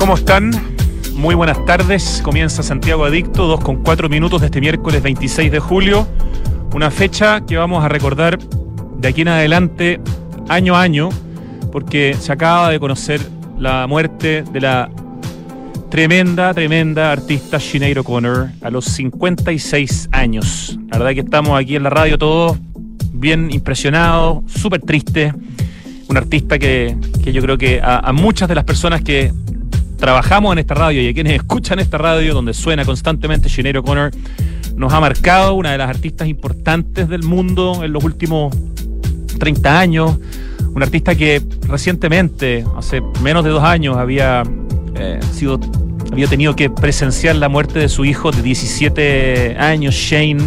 ¿Cómo están? Muy buenas tardes. Comienza Santiago Adicto, 2:04 de este miércoles 26 de julio. Una fecha que vamos a recordar de aquí en adelante, año a año, porque se acaba de conocer la muerte de la tremenda artista Sinéad O'Connor a los 56 años. La verdad que estamos aquí en la radio todos bien impresionados, súper tristes. Un artista que yo creo que a muchas de las personas que trabajamos en esta radio y a quienes escuchan esta radio donde suena constantemente Sinéad O'Connor, nos ha marcado, una de las artistas importantes del mundo en los últimos 30 años. Un artista que recientemente, hace menos de 2 años, había tenido que presenciar la muerte de su hijo de 17 años, Shane.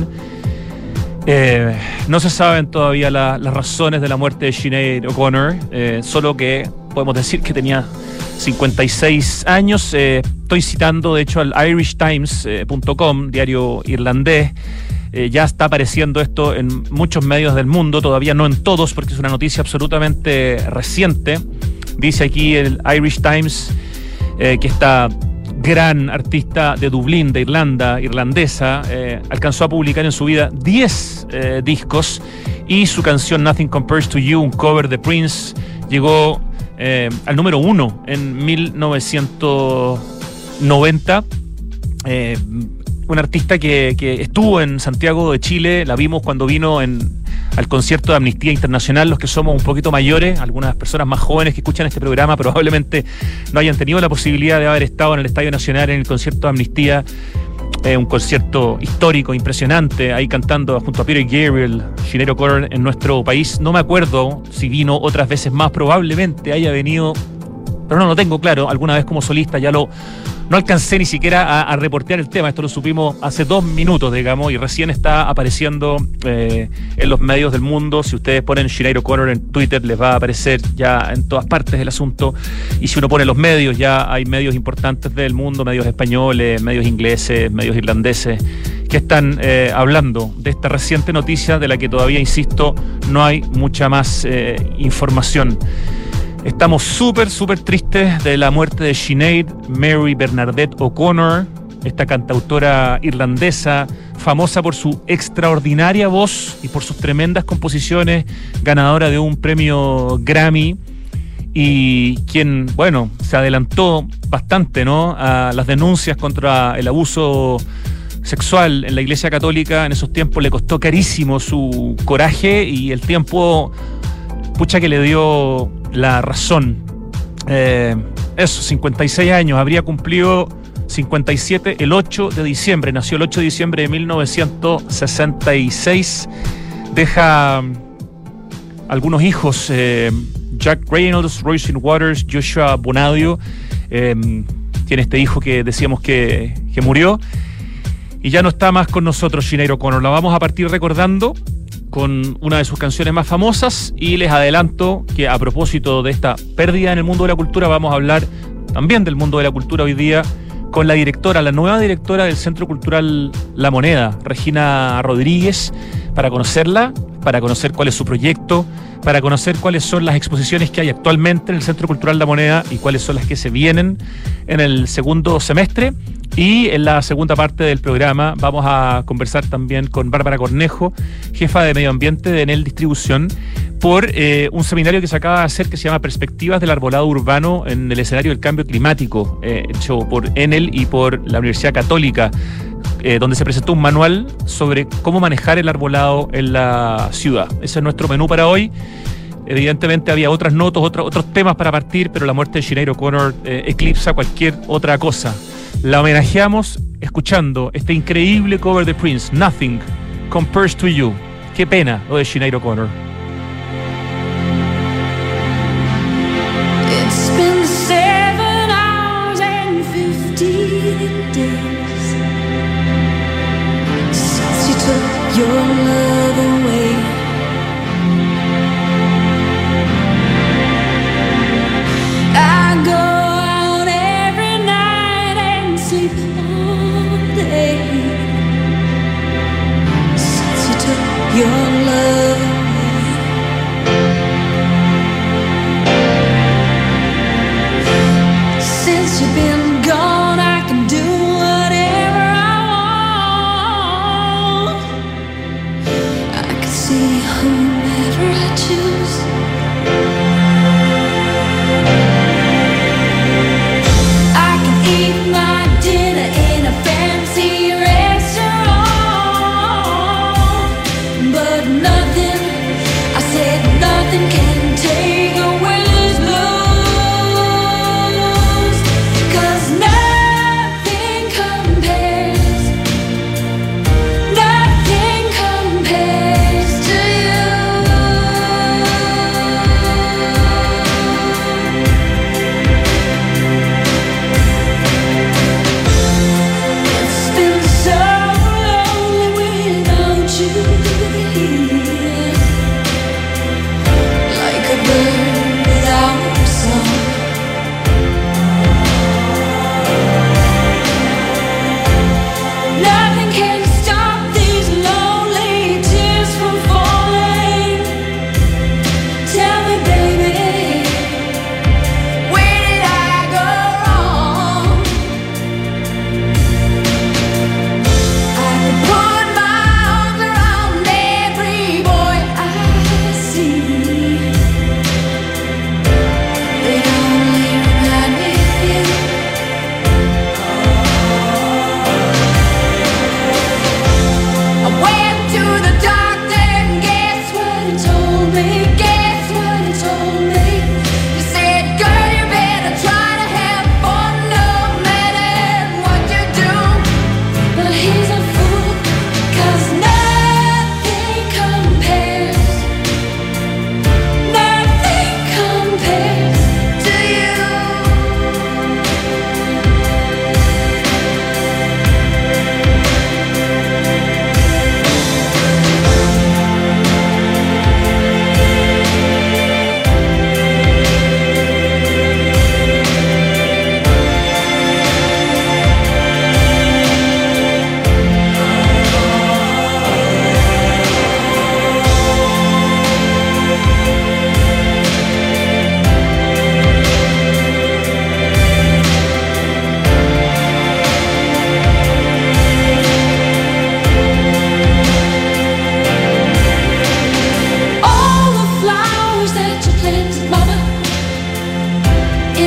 No se saben todavía las razones de la muerte de Sinéad O'Connor, solo que podemos decir que tenía 56 años. Estoy citando, de hecho, al irishtimes.com, diario irlandés. Ya está apareciendo esto en muchos medios del mundo, todavía no en todos, porque es una noticia absolutamente reciente. Dice aquí el Irish Times que esta gran artista de Dublín, de Irlanda, irlandesa, alcanzó a publicar en su vida 10 discos, y su canción Nothing Compares to You, un cover de Prince, llegó al número 1 en 1990. Un artista que estuvo en Santiago de Chile, la vimos cuando vino al concierto de Amnistía Internacional. Los que somos un poquito mayores, algunas personas más jóvenes que escuchan este programa probablemente no hayan tenido la posibilidad de haber estado en el Estadio Nacional en el concierto de Amnistía. Un concierto histórico, impresionante, ahí cantando junto a Peter Gabriel, Sinéad O'Connor en nuestro país. No me acuerdo si vino otras veces más, probablemente haya venido, pero no lo tengo claro, alguna vez como solista. No alcancé ni siquiera a reportear el tema, esto lo supimos hace 2 minutos, digamos, y recién está apareciendo en los medios del mundo. Si ustedes ponen Sinéad O'Connor en Twitter, les va a aparecer ya en todas partes el asunto, y si uno pone los medios, ya hay medios importantes del mundo, medios españoles, medios ingleses, medios irlandeses, que están hablando de esta reciente noticia, de la que todavía, insisto, no hay mucha más información. Estamos súper tristes de la muerte de Sinéad Mary Bernadette O'Connor, esta cantautora irlandesa, famosa por su extraordinaria voz y por sus tremendas composiciones, ganadora de un premio Grammy, y quien, bueno, se adelantó bastante, ¿no?, a las denuncias contra el abuso sexual en la Iglesia Católica. En esos tiempos le costó carísimo su coraje, y el tiempo, pucha, que le dio la razón. 56 años, habría cumplido 57 el 8 de diciembre, nació el 8 de diciembre de 1966, deja algunos hijos, Jack Reynolds, Roisin Waters, Joshua Bonadio. Tiene este hijo que decíamos que murió, y ya no está más con nosotros Sinéad O'Connor. La vamos a partir recordando con una de sus canciones más famosas, y les adelanto que, a propósito de esta pérdida en el mundo de la cultura, vamos a hablar también del mundo de la cultura hoy día con la nueva directora del Centro Cultural La Moneda, Regina Rodríguez, para conocerla, para conocer cuál es su proyecto, para conocer cuáles son las exposiciones que hay actualmente en el Centro Cultural La Moneda y cuáles son las que se vienen en el segundo semestre. Y en la segunda parte del programa vamos a conversar también con Bárbara Cornejo, jefa de Medio Ambiente de Enel Distribución, por un seminario que se acaba de hacer que se llama Perspectivas del Arbolado Urbano en el escenario del cambio climático, hecho por Enel y por la Universidad Católica, donde se presentó un manual sobre cómo manejar el arbolado en la ciudad. Ese es nuestro menú para hoy. Evidentemente había otras notas, otros temas para partir, pero la muerte de Sinéad O'Connor eclipsa cualquier otra cosa. La homenajeamos escuchando este increíble cover de Prince, Nothing Compares to You. Qué pena lo de Sinéad O'Connor. It's been 7 hours and 15 days since you took your love away. I go out every night and sleep all day since you took your love away.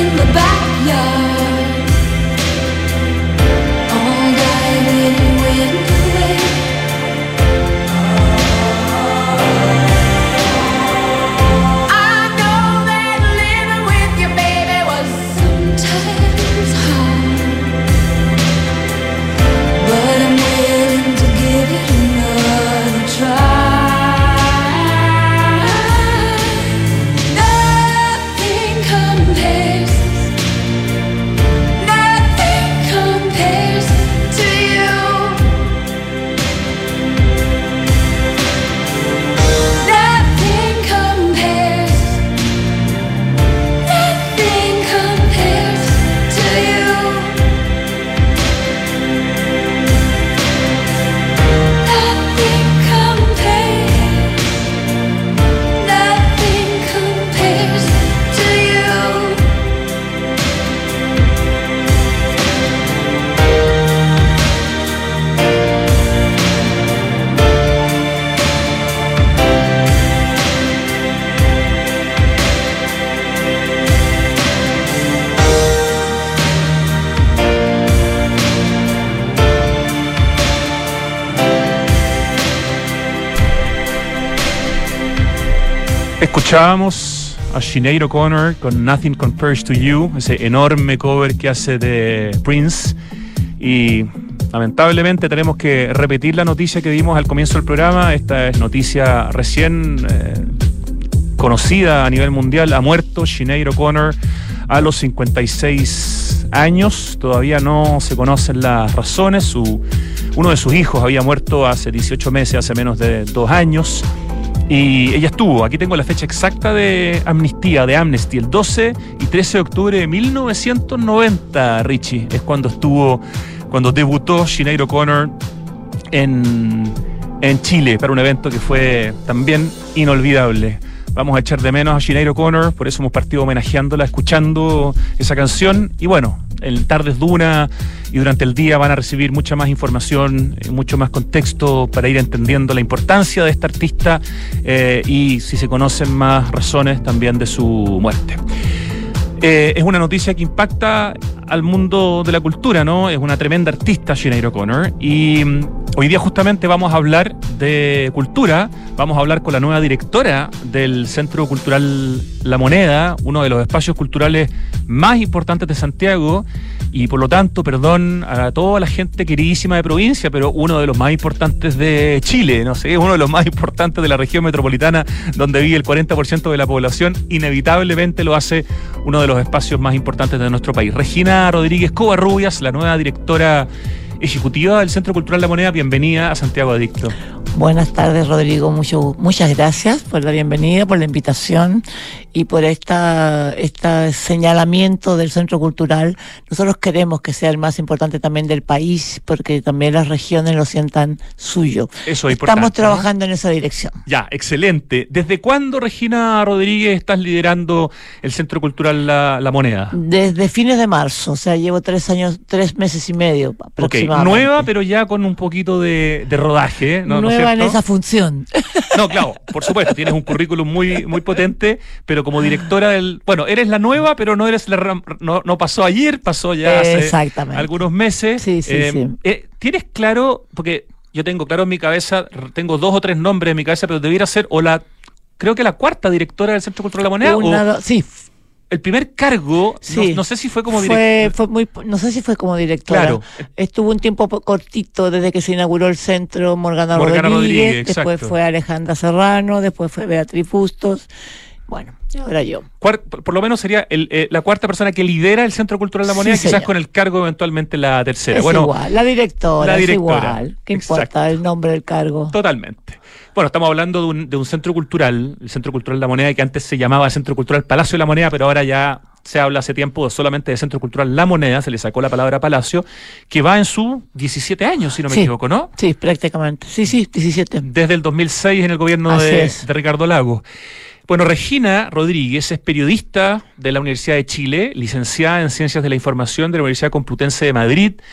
the backyard. All night it went away. I know that living with you, baby, was sometimes hard, but I'm willing to give it another try. Nothing compares, nothing compares to you. Nothing compares, nothing compares to you. Nothing compares, nothing compares to you. Escuchábamos a Sinead O'Connor con Nothing Compares to You, ese enorme cover que hace de Prince. Y lamentablemente tenemos que repetir la noticia que dimos al comienzo del programa. Esta es noticia recién conocida a nivel mundial. Ha muerto Sinead O'Connor a los 56 años. Todavía no se conocen las razones. Uno de sus hijos había muerto hace 18 meses, hace menos de 2 años. Y ella estuvo, aquí tengo la fecha exacta de Amnistía, de Amnesty, el 12 y 13 de octubre de 1990, Richie. Es cuando debutó Sinead O'Connor en Chile para un evento que fue también inolvidable. Vamos a echar de menos a Sinead O'Connor, por eso hemos partido homenajeándola, escuchando esa canción. Y bueno, en Tardes Duna y durante el día van a recibir mucha más información, mucho más contexto para ir entendiendo la importancia de esta artista y si se conocen más razones también de su muerte. Es una noticia que impacta al mundo de la cultura, ¿no? Es una tremenda artista, Sinead O'Connor, y hoy día justamente vamos a hablar de cultura, vamos a hablar con la nueva directora del Centro Cultural La Moneda, uno de los espacios culturales más importantes de Santiago, y por lo tanto, perdón a toda la gente queridísima de provincia, pero uno de los más importantes de Chile, no sé, uno de los más importantes de la región metropolitana, donde vive el 40% de la población, inevitablemente lo hace uno de los espacios más importantes de nuestro país. Regina Rodríguez Covarrubias, la nueva directora ejecutiva del Centro Cultural La Moneda, bienvenida a Santiago Adicto. Buenas tardes, Rodrigo. Muchas gracias por la bienvenida, por la invitación y por este señalamiento del Centro Cultural. Nosotros queremos que sea el más importante también del país, porque también las regiones lo sientan suyo. Eso es importante. Estamos trabajando en esa dirección. Ya, excelente. ¿Desde cuándo, Regina Rodríguez, estás liderando el Centro Cultural La Moneda? Desde fines de marzo, o sea, llevo 3 meses y medio aproximadamente. Ok, nueva, pero ya con un poquito de rodaje, ¿no? Nueva en esa función. No, claro, por supuesto, tienes un currículum muy, muy potente, pero como directora bueno, eres la nueva, pero no eres no pasó ayer, pasó ya hace algunos meses. Sí. ¿Tienes claro? Porque yo tengo claro en mi cabeza, tengo 2 o 3 nombres en mi cabeza, pero debiera ser creo que la 4ª directora del Centro Cultural La Moneda. Sí. El primer cargo, sí, no sé si fue como directora. No sé si fue como directora. Claro. Estuvo un tiempo cortito desde que se inauguró el centro Morgana Rodríguez, después fue Alejandra Serrano, después fue Beatriz Bustos. Bueno, y ahora yo. Por lo menos sería la 4ª persona que lidera el Centro Cultural La Moneda, sí, quizás señor. Con el cargo eventualmente la 3ª. Es igual, la directora, es igual. ¿Qué importa el nombre del cargo? Totalmente. Bueno, estamos hablando de un centro cultural, el Centro Cultural La Moneda, que antes se llamaba Centro Cultural Palacio de la Moneda, pero ahora ya se habla hace tiempo solamente de Centro Cultural La Moneda, se le sacó la palabra Palacio, que va en sus 17 años, si no me equivoco, ¿no? Sí, prácticamente. Sí, 17. Desde el 2006 en el gobierno de Ricardo Lagos. Bueno, Regina Rodríguez es periodista de la Universidad de Chile, licenciada en Ciencias de la Información de la Universidad Complutense de Madrid.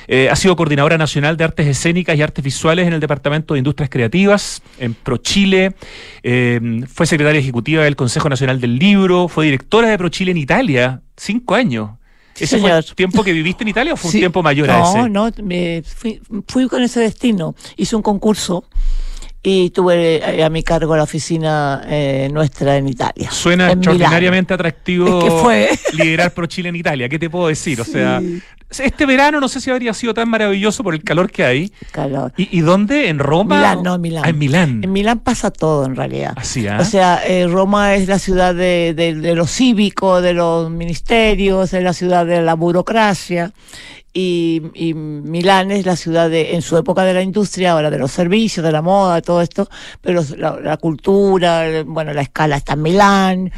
Ha sido coordinadora nacional de artes escénicas y artes visuales en el Departamento de Industrias Creativas, en ProChile. Fue secretaria ejecutiva del Consejo Nacional del Libro. Fue directora de ProChile en Italia, 5 años. ¿Ese fue el tiempo que viviste en Italia o fue un tiempo mayor a ese? No, fui con ese destino. Hice un concurso y tuve a mi cargo la oficina nuestra en Italia. Suena extraordinariamente atractivo es que fue liderar ProChile en Italia. ¿Qué te puedo decir? O sea, este verano no sé si habría sido tan maravilloso por el calor que hay. Calor. ¿Y dónde? ¿En Roma? Milán, no, Milán. Ah, en Milán. En Milán pasa todo, en realidad. Así, O sea, Roma es la ciudad de lo cívico, de los ministerios, es la ciudad de la burocracia. Y Milán es la ciudad en su época de la industria, ahora de los servicios, de la moda, todo esto, pero la cultura, bueno, la escala está en Milán,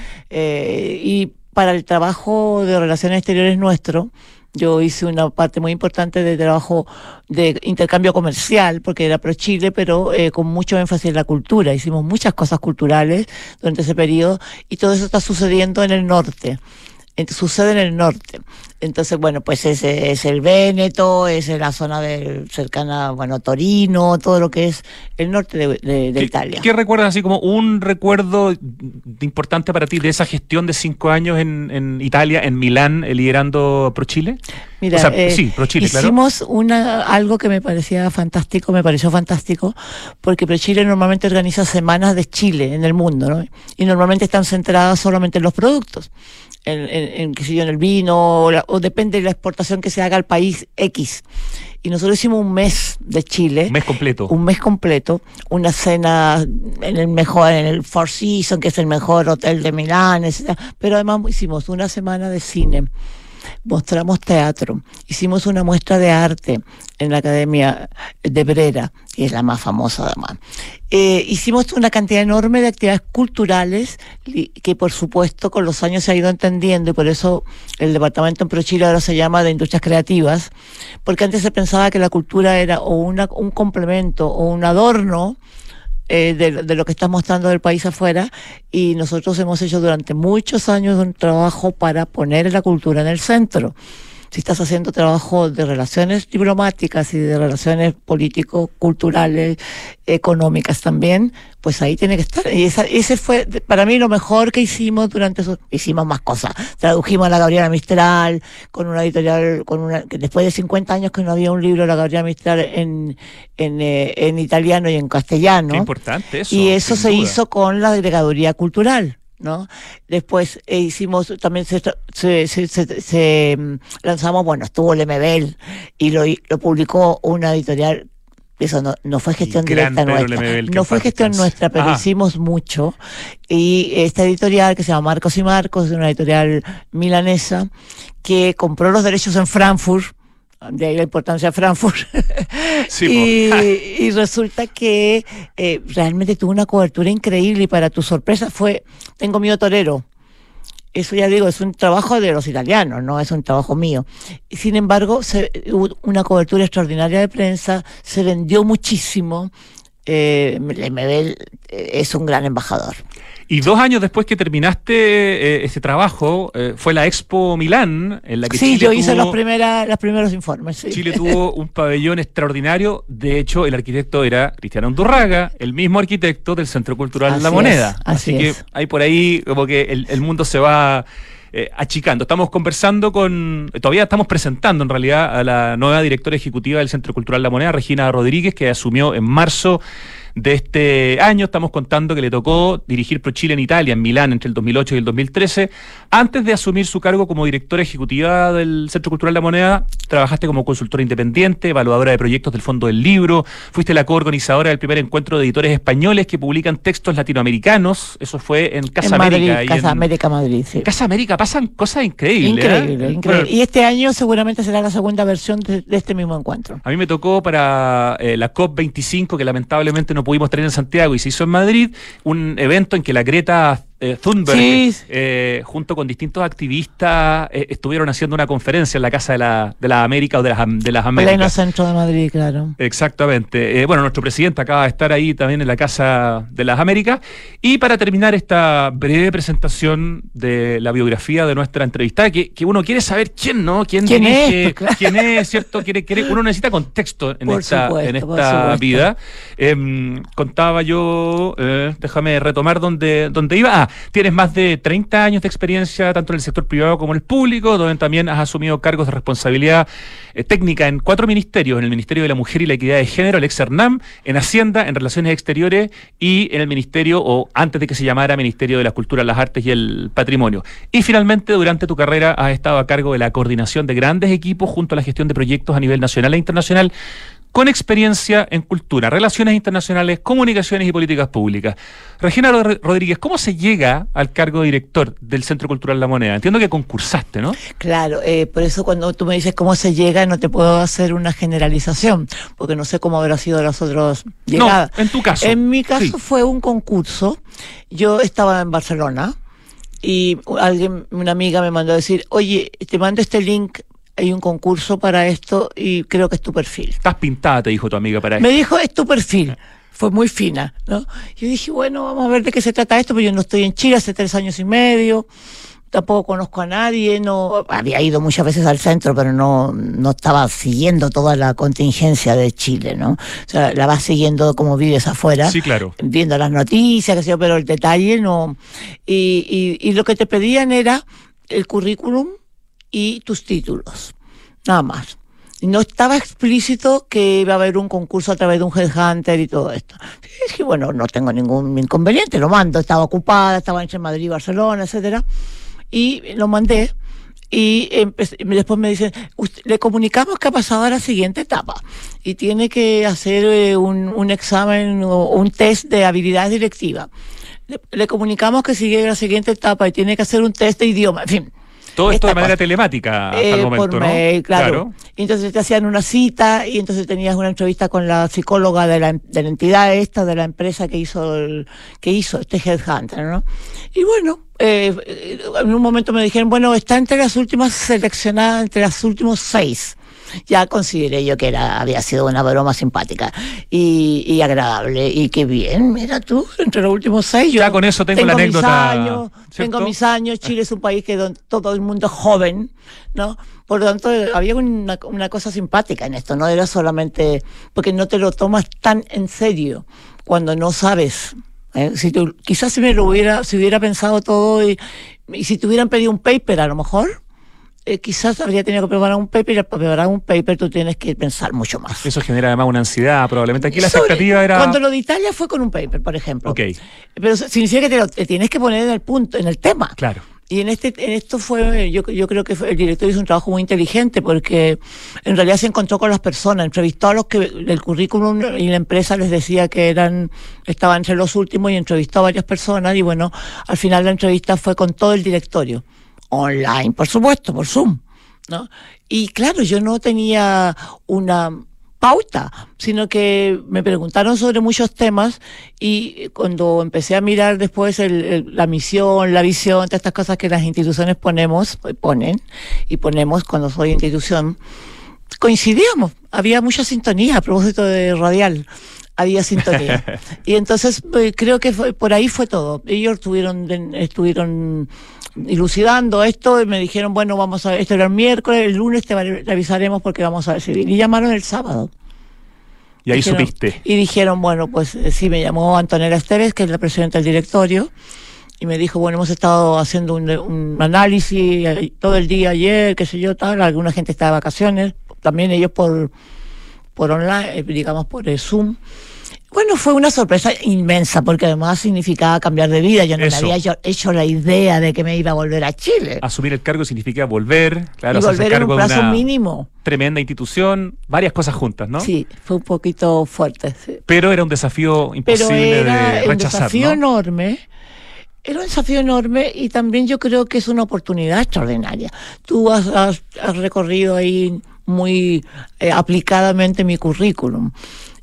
y para el trabajo de relaciones exteriores nuestro, yo hice una parte muy importante de trabajo de intercambio comercial, porque era ProChile, pero con mucho énfasis en la cultura. Hicimos muchas cosas culturales durante ese periodo y todo eso está sucediendo en el norte. Sucede en el norte. Entonces, bueno, pues es el Véneto, es la zona cercana, bueno, Torino, todo lo que es el norte de Italia. ¿Qué recuerdas así como un recuerdo importante para ti de esa gestión de 5 años en Italia, en Milán, liderando ProChile? Mira, o sea, sí, ProChile, claro. Hicimos algo que me pareció fantástico, porque ProChile normalmente organiza semanas de Chile en el mundo, ¿no? Y normalmente están centradas solamente en los productos. Qué sé yo, en el vino, o depende de la exportación que se haga al país X. Y nosotros hicimos un mes de Chile. Un mes completo. Una cena en el Four Seasons, que es el mejor hotel de Milán, etc. Pero además hicimos una semana de cine. Mostramos teatro, hicimos una muestra de arte en la Academia de Brera, que es la más famosa además. Hicimos una cantidad enorme de actividades culturales que por supuesto con los años se ha ido entendiendo, y por eso el departamento en ProChile ahora se llama de Industrias Creativas, porque antes se pensaba que la cultura era o un complemento o un adorno de lo que está mostrando del país afuera, y nosotros hemos hecho durante muchos años un trabajo para poner la cultura en el centro. Si estás haciendo trabajo de relaciones diplomáticas y de relaciones político-culturales, económicas también, pues ahí tiene que estar. Y ese fue para mí lo mejor que hicimos durante eso. Hicimos más cosas. Tradujimos a la Gabriela Mistral con una editorial, que después de 50 años que no había un libro de la Gabriela Mistral en italiano y en castellano. Qué importante eso. Y eso se hizo con la agregaduría cultural, ¿no? Después hicimos también lanzamos, bueno, estuvo Lemebel y lo publicó una editorial. Eso no fue gestión directa nuestra, no fue gestión nuestra, pero hicimos mucho. Y esta editorial que se llama Marcos y Marcos, de una editorial milanesa, que compró los derechos en Frankfurt, de ahí la importancia de Frankfurt. Sí, y resulta que realmente tuvo una cobertura increíble, y para tu sorpresa fue Tengo Miedo Torero. Eso, ya digo, es un trabajo de los italianos, no es un trabajo mío. Sin embargo, hubo una cobertura extraordinaria de prensa, se vendió muchísimo. Lemebel es un gran embajador. Y 2 años después que terminaste ese trabajo, fue la Expo Milán, en la que Chile yo hice los primeros informes. Sí. Chile tuvo un pabellón extraordinario. De hecho, el arquitecto era Cristiano Undurraga, el mismo arquitecto del Centro Cultural La Moneda. Así que hay por ahí como que el mundo se va achicando. Estamos conversando todavía estamos presentando en realidad a la nueva directora ejecutiva del Centro Cultural La Moneda, Regina Rodríguez, que asumió en marzo de este año. Estamos contando que le tocó dirigir ProChile en Italia, en Milán, entre el 2008 y el 2013. Antes de asumir su cargo como directora ejecutiva del Centro Cultural La Moneda, trabajaste como consultora independiente, evaluadora de proyectos del Fondo del Libro, fuiste la coorganizadora del primer encuentro de editores españoles que publican textos latinoamericanos. Eso fue en Casa América. Madrid, Casa América, Madrid, sí. Casa América pasan cosas increíbles. Increíble. Bueno, y este año seguramente será la segunda versión de este mismo encuentro. A mí me tocó para la COP25, que lamentablemente no pudimos tener en Santiago y se hizo en Madrid, un evento en que la Greta Thunberg, Sí. junto con distintos activistas, estuvieron haciendo una conferencia en la Casa de las Américas o de las Pleno Américas. centro de Madrid, claro. Exactamente. Bueno, nuestro presidente acaba de estar ahí también en la Casa de las Américas. Y para terminar esta breve presentación de la biografía de nuestra entrevistada, que uno quiere saber quién, ¿no? ¿Quién dirige? es? Pues, claro. ¿Quién es? ¿Cierto? Uno necesita contexto en Por esta supuesto. vida. Contaba yo, déjame retomar dónde iba. Tienes más de 30 años de experiencia tanto en el sector privado como en el público, donde también has asumido cargos de responsabilidad técnica en 4 ministerios: en el Ministerio de la Mujer y la Equidad de Género, el ex-CERNAM, en Hacienda, en Relaciones Exteriores y en el Ministerio, o antes de que se llamara Ministerio de la Cultura, las Artes y el Patrimonio. Y finalmente, durante tu carrera has estado a cargo de la coordinación de grandes equipos junto a la gestión de proyectos a nivel nacional e internacional, con experiencia en cultura, relaciones internacionales, comunicaciones y políticas públicas. Regina Rodríguez, ¿cómo se llega al cargo de director del Centro Cultural La Moneda? Entiendo que concursaste, ¿no? Claro, por eso cuando tú me dices cómo se llega, no te puedo hacer una generalización, porque no sé cómo habrá sido las otras llegadas. No, en tu caso. En mi caso Sí. fue un concurso. Yo estaba en Barcelona y una amiga me mandó a decir, oye, te mando este link, hay un concurso para esto y creo que es tu perfil. Estás pintada, te dijo tu amiga para Me esto. dijo, es tu perfil. Fue muy fina, ¿no? Yo dije, bueno, vamos a ver de qué se trata esto, porque yo no estoy en Chile hace 3 años y medio, tampoco conozco a nadie, no había ido muchas veces al centro, pero no estaba siguiendo toda la contingencia de Chile, ¿no? O sea, la vas siguiendo como vives afuera, Sí, claro. viendo las noticias, qué sé yo, pero el detalle no. Y lo que te pedían era el currículum y tus títulos, nada más. No estaba explícito que iba a haber un concurso a través de un headhunter y todo esto. Y dije, bueno, no tengo ningún inconveniente, lo mando. Estaba ocupada, estaba entre Madrid y Barcelona, etcétera. Y lo mandé. Y después me dicen, le comunicamos que ha pasado a la siguiente etapa. Y tiene que hacer un examen o un test de habilidad directiva. Le comunicamos que sigue a la siguiente etapa y tiene que hacer un test de idioma. En fin. Todo esto esta de manera cosa. telemática hasta el momento, Por ¿no? mail, claro. Y entonces te hacían una cita y entonces tenías una entrevista con la psicóloga de la entidad esta, de la empresa que hizo este headhunter, ¿no? Y bueno, en un momento me dijeron, bueno, está entre las últimas seleccionadas, entre los últimos 6. Ya consideré yo que había sido una broma simpática y agradable. Y qué bien, mira tú, entre los últimos 6. Ya con eso tengo la anécdota, Años, ¿cierto? tengo mis años, Chile es un país que todo el mundo es joven, ¿no? Por lo tanto, había una cosa simpática en esto, no era solamente porque no te lo tomas tan en serio cuando no sabes. Quizás si hubiera pensado todo y si te hubieran pedido un paper, a lo mejor. Quizás habría tenido que preparar un paper, y para preparar un paper tú tienes que pensar mucho más. Eso genera además una ansiedad, probablemente. Aquí la Sobre- expectativa era... Cuando lo de Italia fue con un paper, por ejemplo. Ok, Pero significa que te tienes que poner en el punto, en el tema. claro. Y en esto fue, yo creo que el director hizo un trabajo muy inteligente porque en realidad se encontró con las personas, entrevistó a los que el currículum y la empresa les decía que estaban entre los últimos y entrevistó a varias personas y bueno, al final la entrevista fue con todo el directorio. Online, por supuesto, por Zoom, ¿no? Y claro, yo no tenía una pauta, sino que me preguntaron sobre muchos temas y cuando empecé a mirar después la misión, la visión, todas estas cosas que las instituciones ponen cuando soy institución, coincidíamos, había mucha sintonía a propósito de radial. Había sintonía. Y entonces creo que por ahí fue todo. Ellos estuvieron dilucidando esto y me dijeron, bueno, vamos a ver, esto era el miércoles, el lunes te revisaremos porque vamos a decidir. Y llamaron el sábado. Y ahí Dijeron- supiste. Y dijeron, bueno, pues sí, me llamó Antonella Esteves, que es la presidenta del directorio, y me dijo, bueno, hemos estado haciendo un análisis todo el día ayer, qué sé yo, tal, alguna gente está de vacaciones, también ellos por online, digamos por Zoom. Bueno, fue una sorpresa inmensa, porque además significaba cambiar de vida. Yo no me Eso. había hecho la idea de que me iba a volver a Chile. Asumir el cargo significa volver, claro, y hacerse volver en cargo un de plazo una mínimo. tremenda institución, varias cosas juntas, ¿no? Sí, fue un poquito fuerte. Sí. Pero era un desafío Pero imposible era de un rechazar, desafío ¿no? enorme. Era un desafío enorme y también yo creo que es una oportunidad extraordinaria. Tú has recorrido ahí muy aplicadamente mi currículum.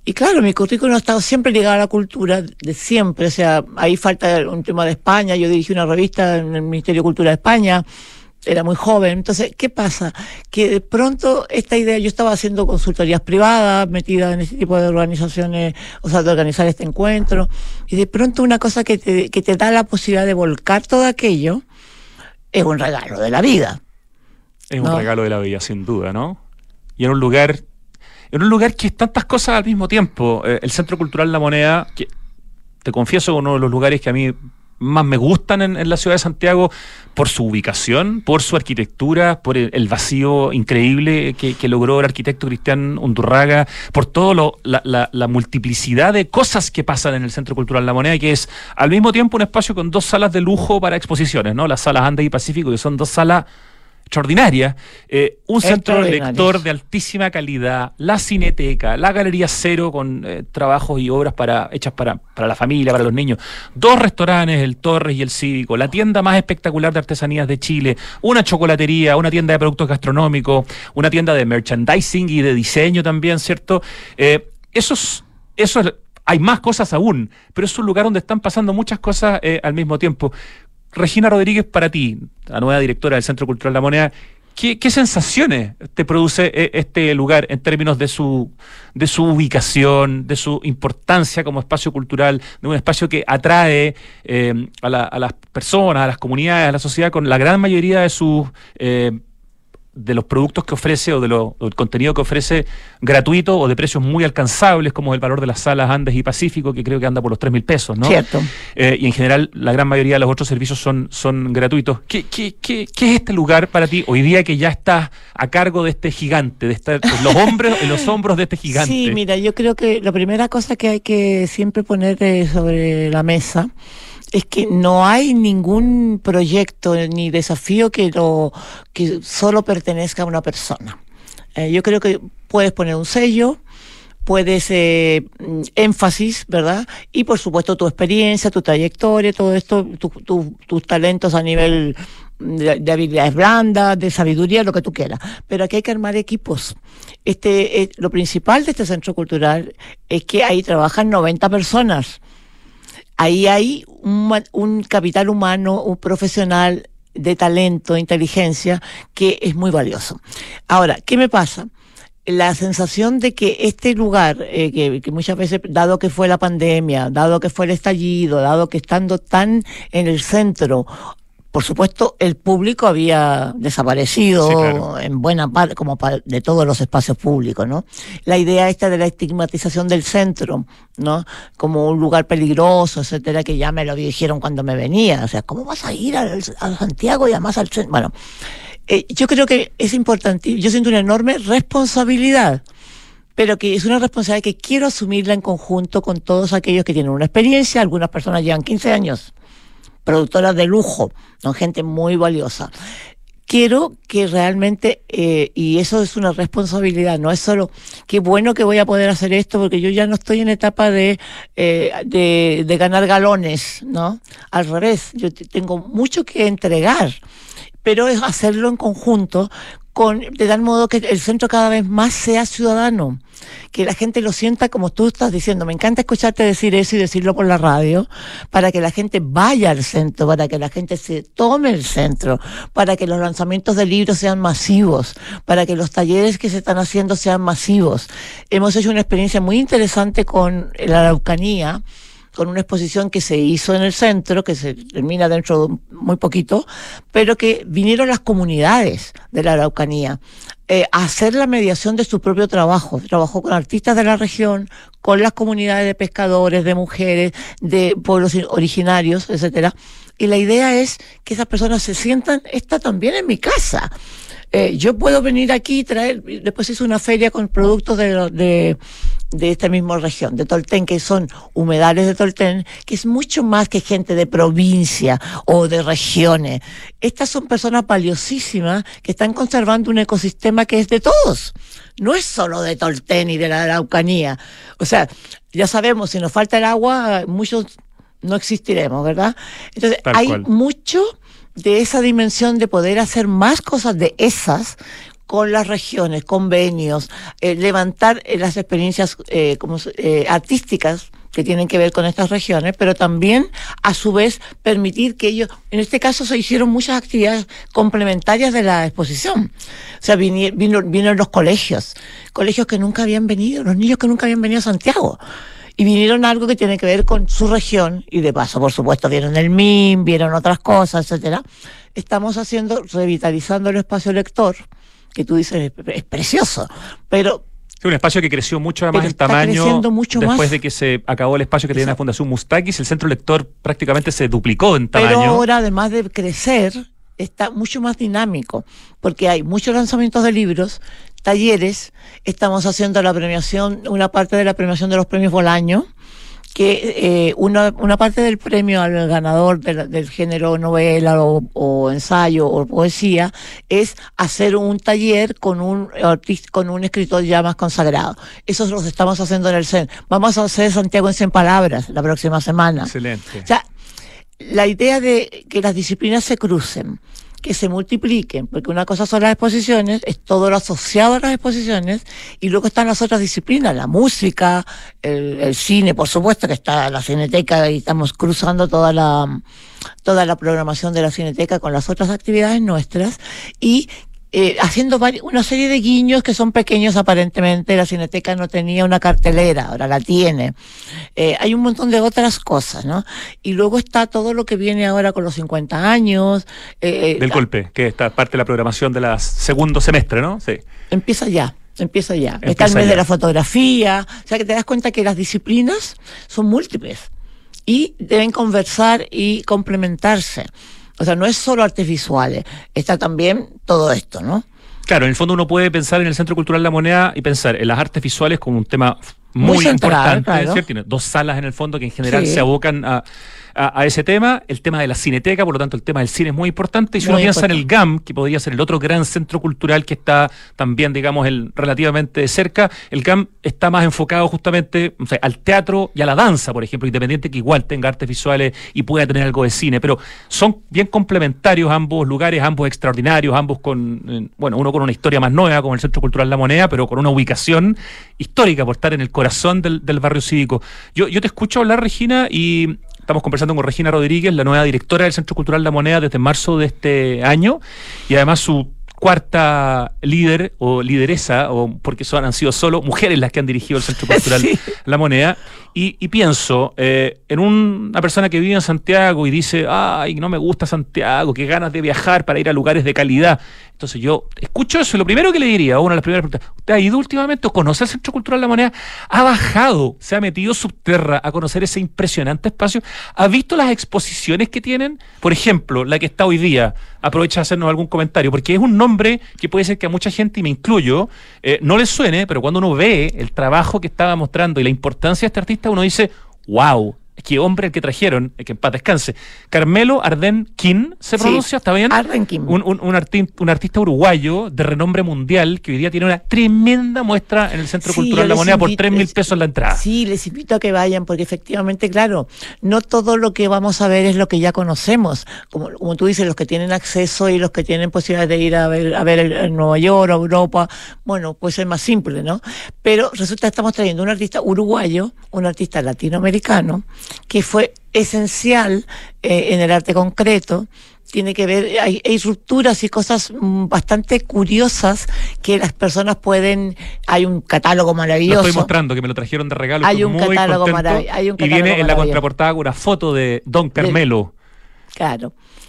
Y claro, mi currículum ha estado siempre ligado a la cultura, de siempre. O sea, ahí falta un tema de España. Yo dirigí una revista en el Ministerio de Cultura de España. Era muy joven. Entonces, ¿qué pasa? Que de pronto esta idea, yo estaba haciendo consultorías privadas, metida en este tipo de organizaciones, o sea, de organizar este encuentro, y de pronto una cosa que te da la posibilidad de volcar todo aquello, es un regalo de la vida. Es un regalo de la vida, sin duda, ¿no? Y en un lugar que es tantas cosas al mismo tiempo. El Centro Cultural La Moneda, que te confieso, es uno de los lugares que a mí más me gustan en la ciudad de Santiago, por su ubicación, por su arquitectura, por el vacío increíble que logró el arquitecto Cristian Undurraga, por todo la multiplicidad de cosas que pasan en el Centro Cultural La Moneda, que es al mismo tiempo un espacio con 2 salas de lujo para exposiciones, ¿no? Las salas Andes y Pacífico, que son 2 salas extraordinaria, un centro lector de altísima calidad, la Cineteca, la Galería Cero con trabajos y obras hechas para la familia, para los niños, 2 restaurantes, el Torres y el Cívico, la tienda más espectacular de artesanías de Chile, una chocolatería, una tienda de productos gastronómicos, una tienda de merchandising y de diseño también, ¿cierto? Hay más cosas aún, pero es un lugar donde están pasando muchas cosas al mismo tiempo. Regina Rodríguez, para ti, la nueva directora del Centro Cultural La Moneda, ¿qué sensaciones te produce este lugar en términos de su ubicación, de su importancia como espacio cultural, de un espacio que atrae a las personas, a las comunidades, a la sociedad, con la gran mayoría de los productos que ofrece o del contenido que ofrece gratuito o de precios muy alcanzables, como el valor de las salas Andes y Pacífico, que creo que anda por los 3.000 pesos, ¿no? Cierto. Y en general la gran mayoría de los otros servicios son gratuitos. ¿Qué es este lugar para ti hoy día que ya estás a cargo de este gigante, de estar en los hombros de este gigante? Sí, mira, yo creo que la primera cosa que hay que siempre poner sobre la mesa es que no hay ningún proyecto ni desafío que solo pertenezca a una persona. Yo creo que puedes poner un sello, puedes énfasis, ¿verdad? Y por supuesto tu experiencia, tu trayectoria, todo esto, tus talentos a nivel de habilidades blandas, de sabiduría, lo que tú quieras. Pero aquí hay que armar equipos. Lo principal de este centro cultural es que ahí trabajan 90 personas. Ahí hay un capital humano, un profesional de talento, de inteligencia, que es muy valioso. Ahora, ¿qué me pasa? La sensación de que este lugar, que muchas veces, dado que fue la pandemia, dado que fue el estallido, dado que estando tan en el centro, por supuesto, el público había desaparecido, sí, claro, en buena parte, como de todos los espacios públicos, ¿no? La idea esta de la estigmatización del centro, ¿no? Como un lugar peligroso, etcétera, que ya me lo dijeron cuando me venía. O sea, ¿cómo vas a ir a Santiago y además al centro? Bueno, yo creo que es importante. Yo siento una enorme responsabilidad, pero que es una responsabilidad que quiero asumirla en conjunto con todos aquellos que tienen una experiencia. Algunas personas llevan 15 años. Productoras de lujo, son gente muy valiosa. Quiero que realmente, y eso es una responsabilidad, no es solo qué bueno que voy a poder hacer esto, porque yo ya no estoy en etapa de ganar galones, ¿no? Al revés, yo tengo mucho que entregar, pero es hacerlo en conjunto, de tal modo que el centro cada vez más sea ciudadano, que la gente lo sienta como tú estás diciendo. Me encanta escucharte decir eso y decirlo por la radio, para que la gente vaya al centro, para que la gente se tome el centro, para que los lanzamientos de libros sean masivos, para que los talleres que se están haciendo sean masivos. Hemos hecho una experiencia muy interesante con la Araucanía, con una exposición que se hizo en el centro, que se termina dentro de muy poquito, pero que vinieron las comunidades de la Araucanía a hacer la mediación de su propio trabajo. Trabajó con artistas de la región, con las comunidades de pescadores, de mujeres, de pueblos originarios, etcétera. Y la idea es que esas personas se sientan, está también en mi casa. Yo puedo venir aquí y traer, después hice una feria con productos de esta misma región, de Tolten, que son humedales de Tolten, que es mucho más que gente de provincia o de regiones. Estas son personas valiosísimas que están conservando un ecosistema que es de todos. No es solo de Tolten y de la Araucanía. O sea, ya sabemos, si nos falta el agua, muchos no existiremos, ¿verdad? Entonces, hay mucho de esa dimensión de poder hacer más cosas de esas con las regiones, convenios, levantar las experiencias artísticas que tienen que ver con estas regiones, pero también, a su vez, permitir que ellos, en este caso se hicieron muchas actividades complementarias de la exposición. O sea, vinieron los colegios que nunca habían venido, los niños que nunca habían venido a Santiago. Y vinieron a algo que tiene que ver con su región, y de paso, por supuesto, vieron el MIM, vieron otras cosas, etcétera. Estamos revitalizando el espacio lector, que tú dices es precioso, pero un espacio que creció mucho más en tamaño después de que se acabó el espacio que tenía la Fundación Mustakis. El centro lector prácticamente se duplicó en tamaño. Pero ahora, además de crecer, está mucho más dinámico, porque hay muchos lanzamientos de libros, talleres, estamos haciendo la premiación, una parte de la premiación de los premios Bolaño, que una parte del premio al ganador del género novela o ensayo o poesía es hacer un taller con un escritor ya más consagrado. Eso lo estamos haciendo en el CEN. Vamos a hacer Santiago en 100 palabras la próxima semana. Excelente. O sea, la idea de que las disciplinas se crucen, que se multipliquen, porque una cosa son las exposiciones, es todo lo asociado a las exposiciones, y luego están las otras disciplinas, la música, el cine, por supuesto que está la Cineteca, y estamos cruzando toda la programación de la Cineteca con las otras actividades nuestras, y haciendo una serie de guiños que son pequeños aparentemente. La Cineteca no tenía una cartelera, ahora la tiene. Hay un montón de otras cosas, ¿no? Y luego está todo lo que viene ahora con los 50 años. Del golpe, que está parte de la programación de la segundo semestre, ¿no? Sí. Empieza ya. Está el mes de la fotografía. O sea, que te das cuenta que las disciplinas son múltiples y deben conversar y complementarse. O sea, no es solo artes visuales, está también todo esto, ¿no? Claro, en el fondo uno puede pensar en el Centro Cultural La Moneda y pensar en las artes visuales como un tema muy central, importante, claro. ¿Cierto? Tiene 2 salas en el fondo que en general se abocan a ese tema, el tema de la Cineteca, por lo tanto el tema del cine es muy importante, y si uno piensa en el GAM, que podría ser el otro gran centro cultural que está también, digamos, relativamente cerca, el GAM está más enfocado justamente, o sea, al teatro y a la danza, por ejemplo, independiente que igual tenga artes visuales y pueda tener algo de cine, pero son bien complementarios ambos lugares, ambos extraordinarios, ambos con, uno con una historia más nueva, como el Centro Cultural La Moneda, pero con una ubicación histórica por estar en el corazón del barrio cívico. Yo te escucho hablar, Regina, y estamos conversando con Regina Rodríguez, la nueva directora del Centro Cultural La Moneda desde marzo de este año, y además su cuarta líder o lideresa, porque han sido solo mujeres las que han dirigido el Centro Cultural La Moneda, y pienso en una persona que vive en Santiago y dice, ay, no me gusta Santiago, qué ganas de viajar para ir a lugares de calidad. Entonces yo escucho eso y lo primero que le diría, una de las primeras preguntas, ¿usted ha ido últimamente o conoce el Centro Cultural La Moneda? ¿Ha bajado, se ha metido subterra a conocer ese impresionante espacio? ¿Ha visto las exposiciones que tienen? Por ejemplo, la que está hoy día, aprovecha de hacernos algún comentario, porque es un nombre que puede ser que a mucha gente, y me incluyo, no les suene, pero cuando uno ve el trabajo que estaba mostrando y la importancia de este artista, uno dice, wow, qué hombre el que trajeron, que en paz descanse. Carmelo Ardén Quin, ¿se pronuncia? ¿Está bien? Ardén Quin. Un artista uruguayo de renombre mundial que hoy día tiene una tremenda muestra en el Centro Cultural La Moneda por 3.000 pesos la entrada. Sí, les invito a que vayan, porque efectivamente, claro, no todo lo que vamos a ver es lo que ya conocemos. Como tú dices, los que tienen acceso y los que tienen posibilidad de ir a ver en Nueva York o Europa, bueno, pues es más simple, ¿no? Pero resulta que estamos trayendo un artista uruguayo, un artista latinoamericano, que fue esencial en el arte concreto. Tiene que ver, hay rupturas y cosas bastante curiosas que las personas pueden. Hay un catálogo maravilloso. Lo estoy mostrando, que me lo trajeron de regalo. Hay un catálogo maravilloso. Y viene en la contraportada una foto de Don Carmelo. Claro.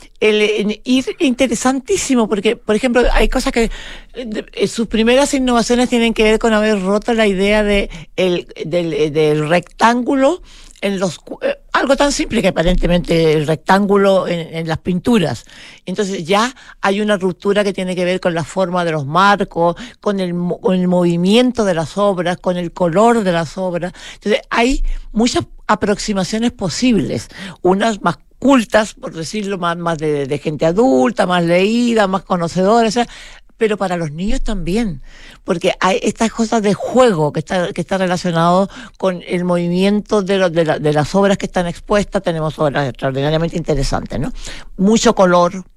Interesantísimo, porque, por ejemplo, hay cosas que sus primeras innovaciones tienen que ver con haber roto la idea del rectángulo en algo tan simple que aparentemente el rectángulo en las pinturas. Entonces ya hay una ruptura que tiene que ver con la forma de los marcos, con el movimiento de las obras, con el color de las obras. Entonces hay muchas aproximaciones posibles, unas más cultas, por decirlo, más de gente adulta, más leída, más conocedora, o sea, pero para los niños también, porque hay estas cosas de juego que está relacionado con el movimiento de las obras que están expuestas. Tenemos obras extraordinariamente interesantes, ¿no? Mucho color,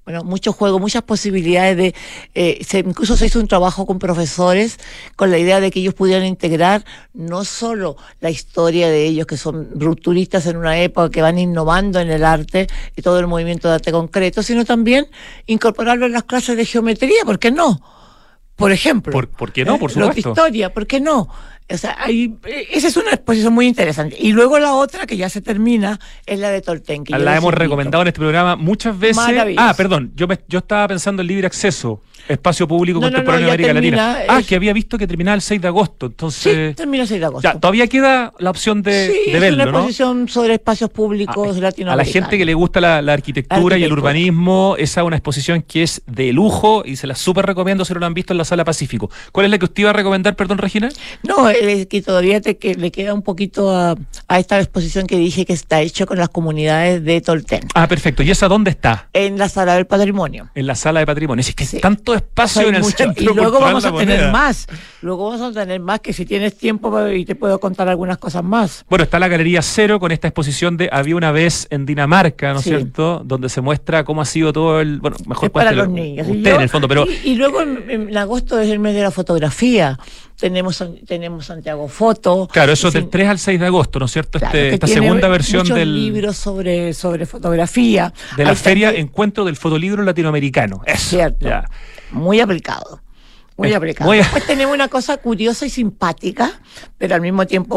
Bueno, mucho juego, muchas posibilidades de... incluso se hizo un trabajo con profesores con la idea de que ellos pudieran integrar no solo la historia de ellos, que son rupturistas en una época, que van innovando en el arte y todo el movimiento de arte concreto, sino también incorporarlo en las clases de geometría, ¿por qué no? Por ejemplo. ¿Por qué no? Por Los de supuesto. historia, ¿por qué no? O sea, esa es una exposición muy interesante. Y luego la otra, que ya se termina, es la de Tolten. Que yo La les hemos invito. recomendado en este programa muchas veces. Maravilloso. Perdón, yo estaba pensando en libre acceso, espacio público No, contemporáneo ya de América termina, Latina. es- Que había visto que terminaba el 6 de agosto, Sí, entonces... termina el 6 de agosto. Ya, todavía queda la opción de Sí, es verlo, una ¿no? exposición sobre espacios públicos A la latinoamericanos. gente que le gusta la arquitectura y el Arquitectura. urbanismo, esa es una exposición que es de lujo y se la súper recomiendo si no la han visto en la Sala Pacífico. ¿Cuál es la que usted iba a recomendar, perdón, Regina? No, que todavía que le queda un poquito a esta exposición que dije que está hecho con las comunidades de Tolten, Perfecto. ¿Y esa dónde está? en la Sala del Patrimonio. En la Sala de Patrimonio. Es que Sí. hay tanto espacio Hay en el mucho. Centro Y luego Cultural vamos La a tener Moneda. más. Luego vamos a tener más, que si tienes tiempo y te puedo contar algunas cosas más. Bueno, está la Galería Cero con esta exposición de Había una vez en Dinamarca, ¿no es Sí. cierto? Donde se muestra cómo ha sido todo el... Bueno, mejor Es para cuéntelo los niños. Y usted yo- en el fondo, pero... y luego en agosto es el mes de la fotografía. Tenemos Santiago Foto. Claro, eso es Es del 3 al 6 de agosto, ¿no es cierto? claro, que Esta tiene segunda versión muchos del, libros sobre fotografía. de la Hay feria también- Encuentro del Fotolibro Latinoamericano. Eso, Cierto. ya. Muy aplicado. Muy Es aplicado. muy- Después tenemos una cosa curiosa y simpática, pero al mismo tiempo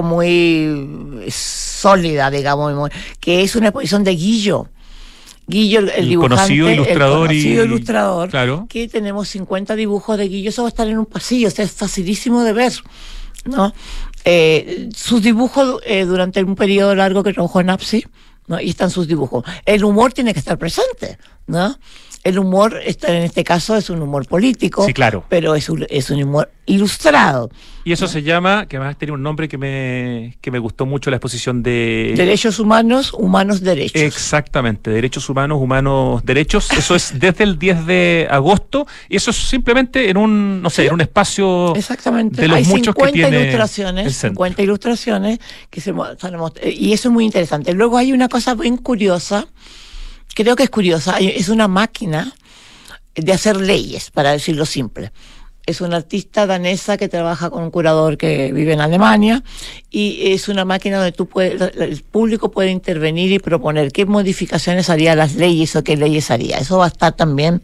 muy sólida, digamos, que es una exposición de Guillo. Guillo, el dibujante, conocido ilustrador el conocido y- ilustrador, claro. que tenemos 50 dibujos de Guillo, eso va a estar en un pasillo, o sea, es facilísimo de ver, ¿no? Sus dibujos durante un periodo largo que trabajó en APSI, ¿no? Y están sus dibujos. El humor tiene que estar presente, ¿no? El humor, en este caso, es un humor político, Sí, claro. pero es un humor ilustrado. Y eso se llama, que además tiene un nombre que me gustó mucho, la exposición de... Derechos humanos, humanos derechos. Exactamente, derechos humanos, humanos derechos. Eso es desde el 10 de agosto y eso es simplemente en un, no sé, en un espacio Exactamente. de los Hay muchos que 50 tiene el ilustraciones, centro. 50 ilustraciones que y eso es muy interesante. Luego hay una cosa bien curiosa, creo que es curiosa, es una máquina de hacer leyes, para decirlo simple. Es una artista danesa que trabaja con un curador que vive en Alemania y es una máquina donde el público puede intervenir y proponer qué modificaciones haría las leyes o qué leyes haría. Eso va a estar también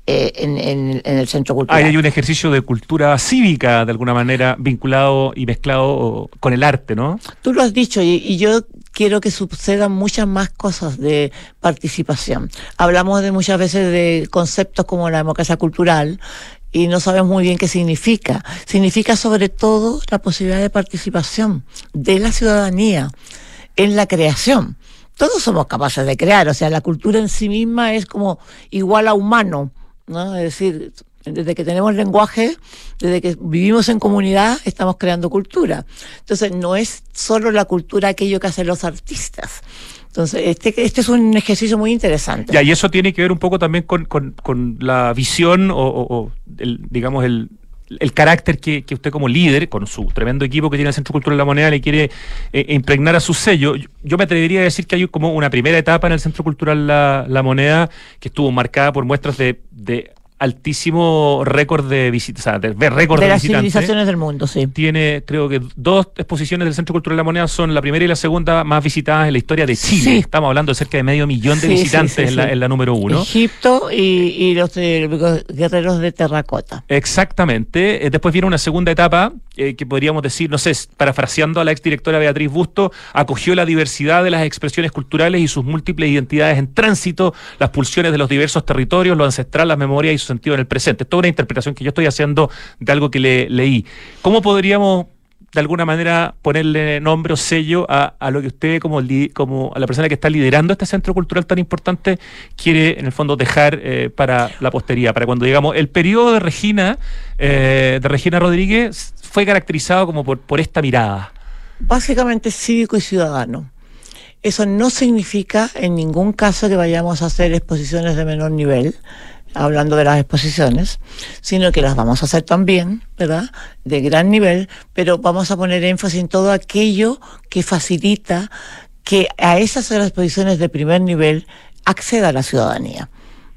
en el Centro Cultural. Hay un ejercicio de cultura cívica, de alguna manera, vinculado y mezclado con el arte, ¿no? Tú lo has dicho y yo quiero que sucedan muchas más cosas de participación. Hablamos de muchas veces de conceptos como la democracia cultural y no sabemos muy bien qué significa. Significa sobre todo la posibilidad de participación de la ciudadanía en la creación. Todos somos capaces de crear, o sea, la cultura en sí misma es como igual a humano, ¿no? Es decir, desde que tenemos lenguaje, desde que vivimos en comunidad, estamos creando cultura. Entonces, no es solo la cultura aquello que hacen los artistas. Entonces, este es un ejercicio muy interesante. Ya, y eso tiene que ver un poco también con la visión digamos, el carácter que usted como líder, con su tremendo equipo que tiene el Centro Cultural La Moneda, le quiere impregnar a su sello. Yo me atrevería a decir que hay como una primera etapa en el Centro Cultural La Moneda que estuvo marcada por muestras de altísimo récord de visitas, o sea, de récord de de las visitantes. civilizaciones del mundo, sí. Tiene, creo que 2 exposiciones del Centro Cultural La Moneda son la primera y la segunda más visitadas en la historia de Chile. Sí. Estamos hablando de cerca de 500.000 de Sí, visitantes sí, sí, en la número 1. Egipto y los guerreros de terracota. Exactamente. Después viene una segunda etapa que podríamos decir, no sé, parafraseando a la exdirectora Beatriz Busto, acogió la diversidad de las expresiones culturales y sus múltiples identidades en tránsito, las pulsiones de los diversos territorios, lo ancestral, las memorias y su sentido en el presente. Es toda una interpretación que yo estoy haciendo de algo que leí. ¿Cómo podríamos de alguna manera ponerle nombre o sello a lo que usted como a la persona que está liderando este centro cultural tan importante quiere en el fondo dejar para la posteridad, para cuando digamos el periodo de Regina Rodríguez fue caracterizado como por esta mirada? Básicamente cívico y ciudadano. Eso no significa en ningún caso que vayamos a hacer exposiciones de menor nivel, hablando de las exposiciones, sino que las vamos a hacer también, ¿verdad?, de gran nivel, pero vamos a poner énfasis en todo aquello que facilita que a esas exposiciones de primer nivel acceda a la ciudadanía,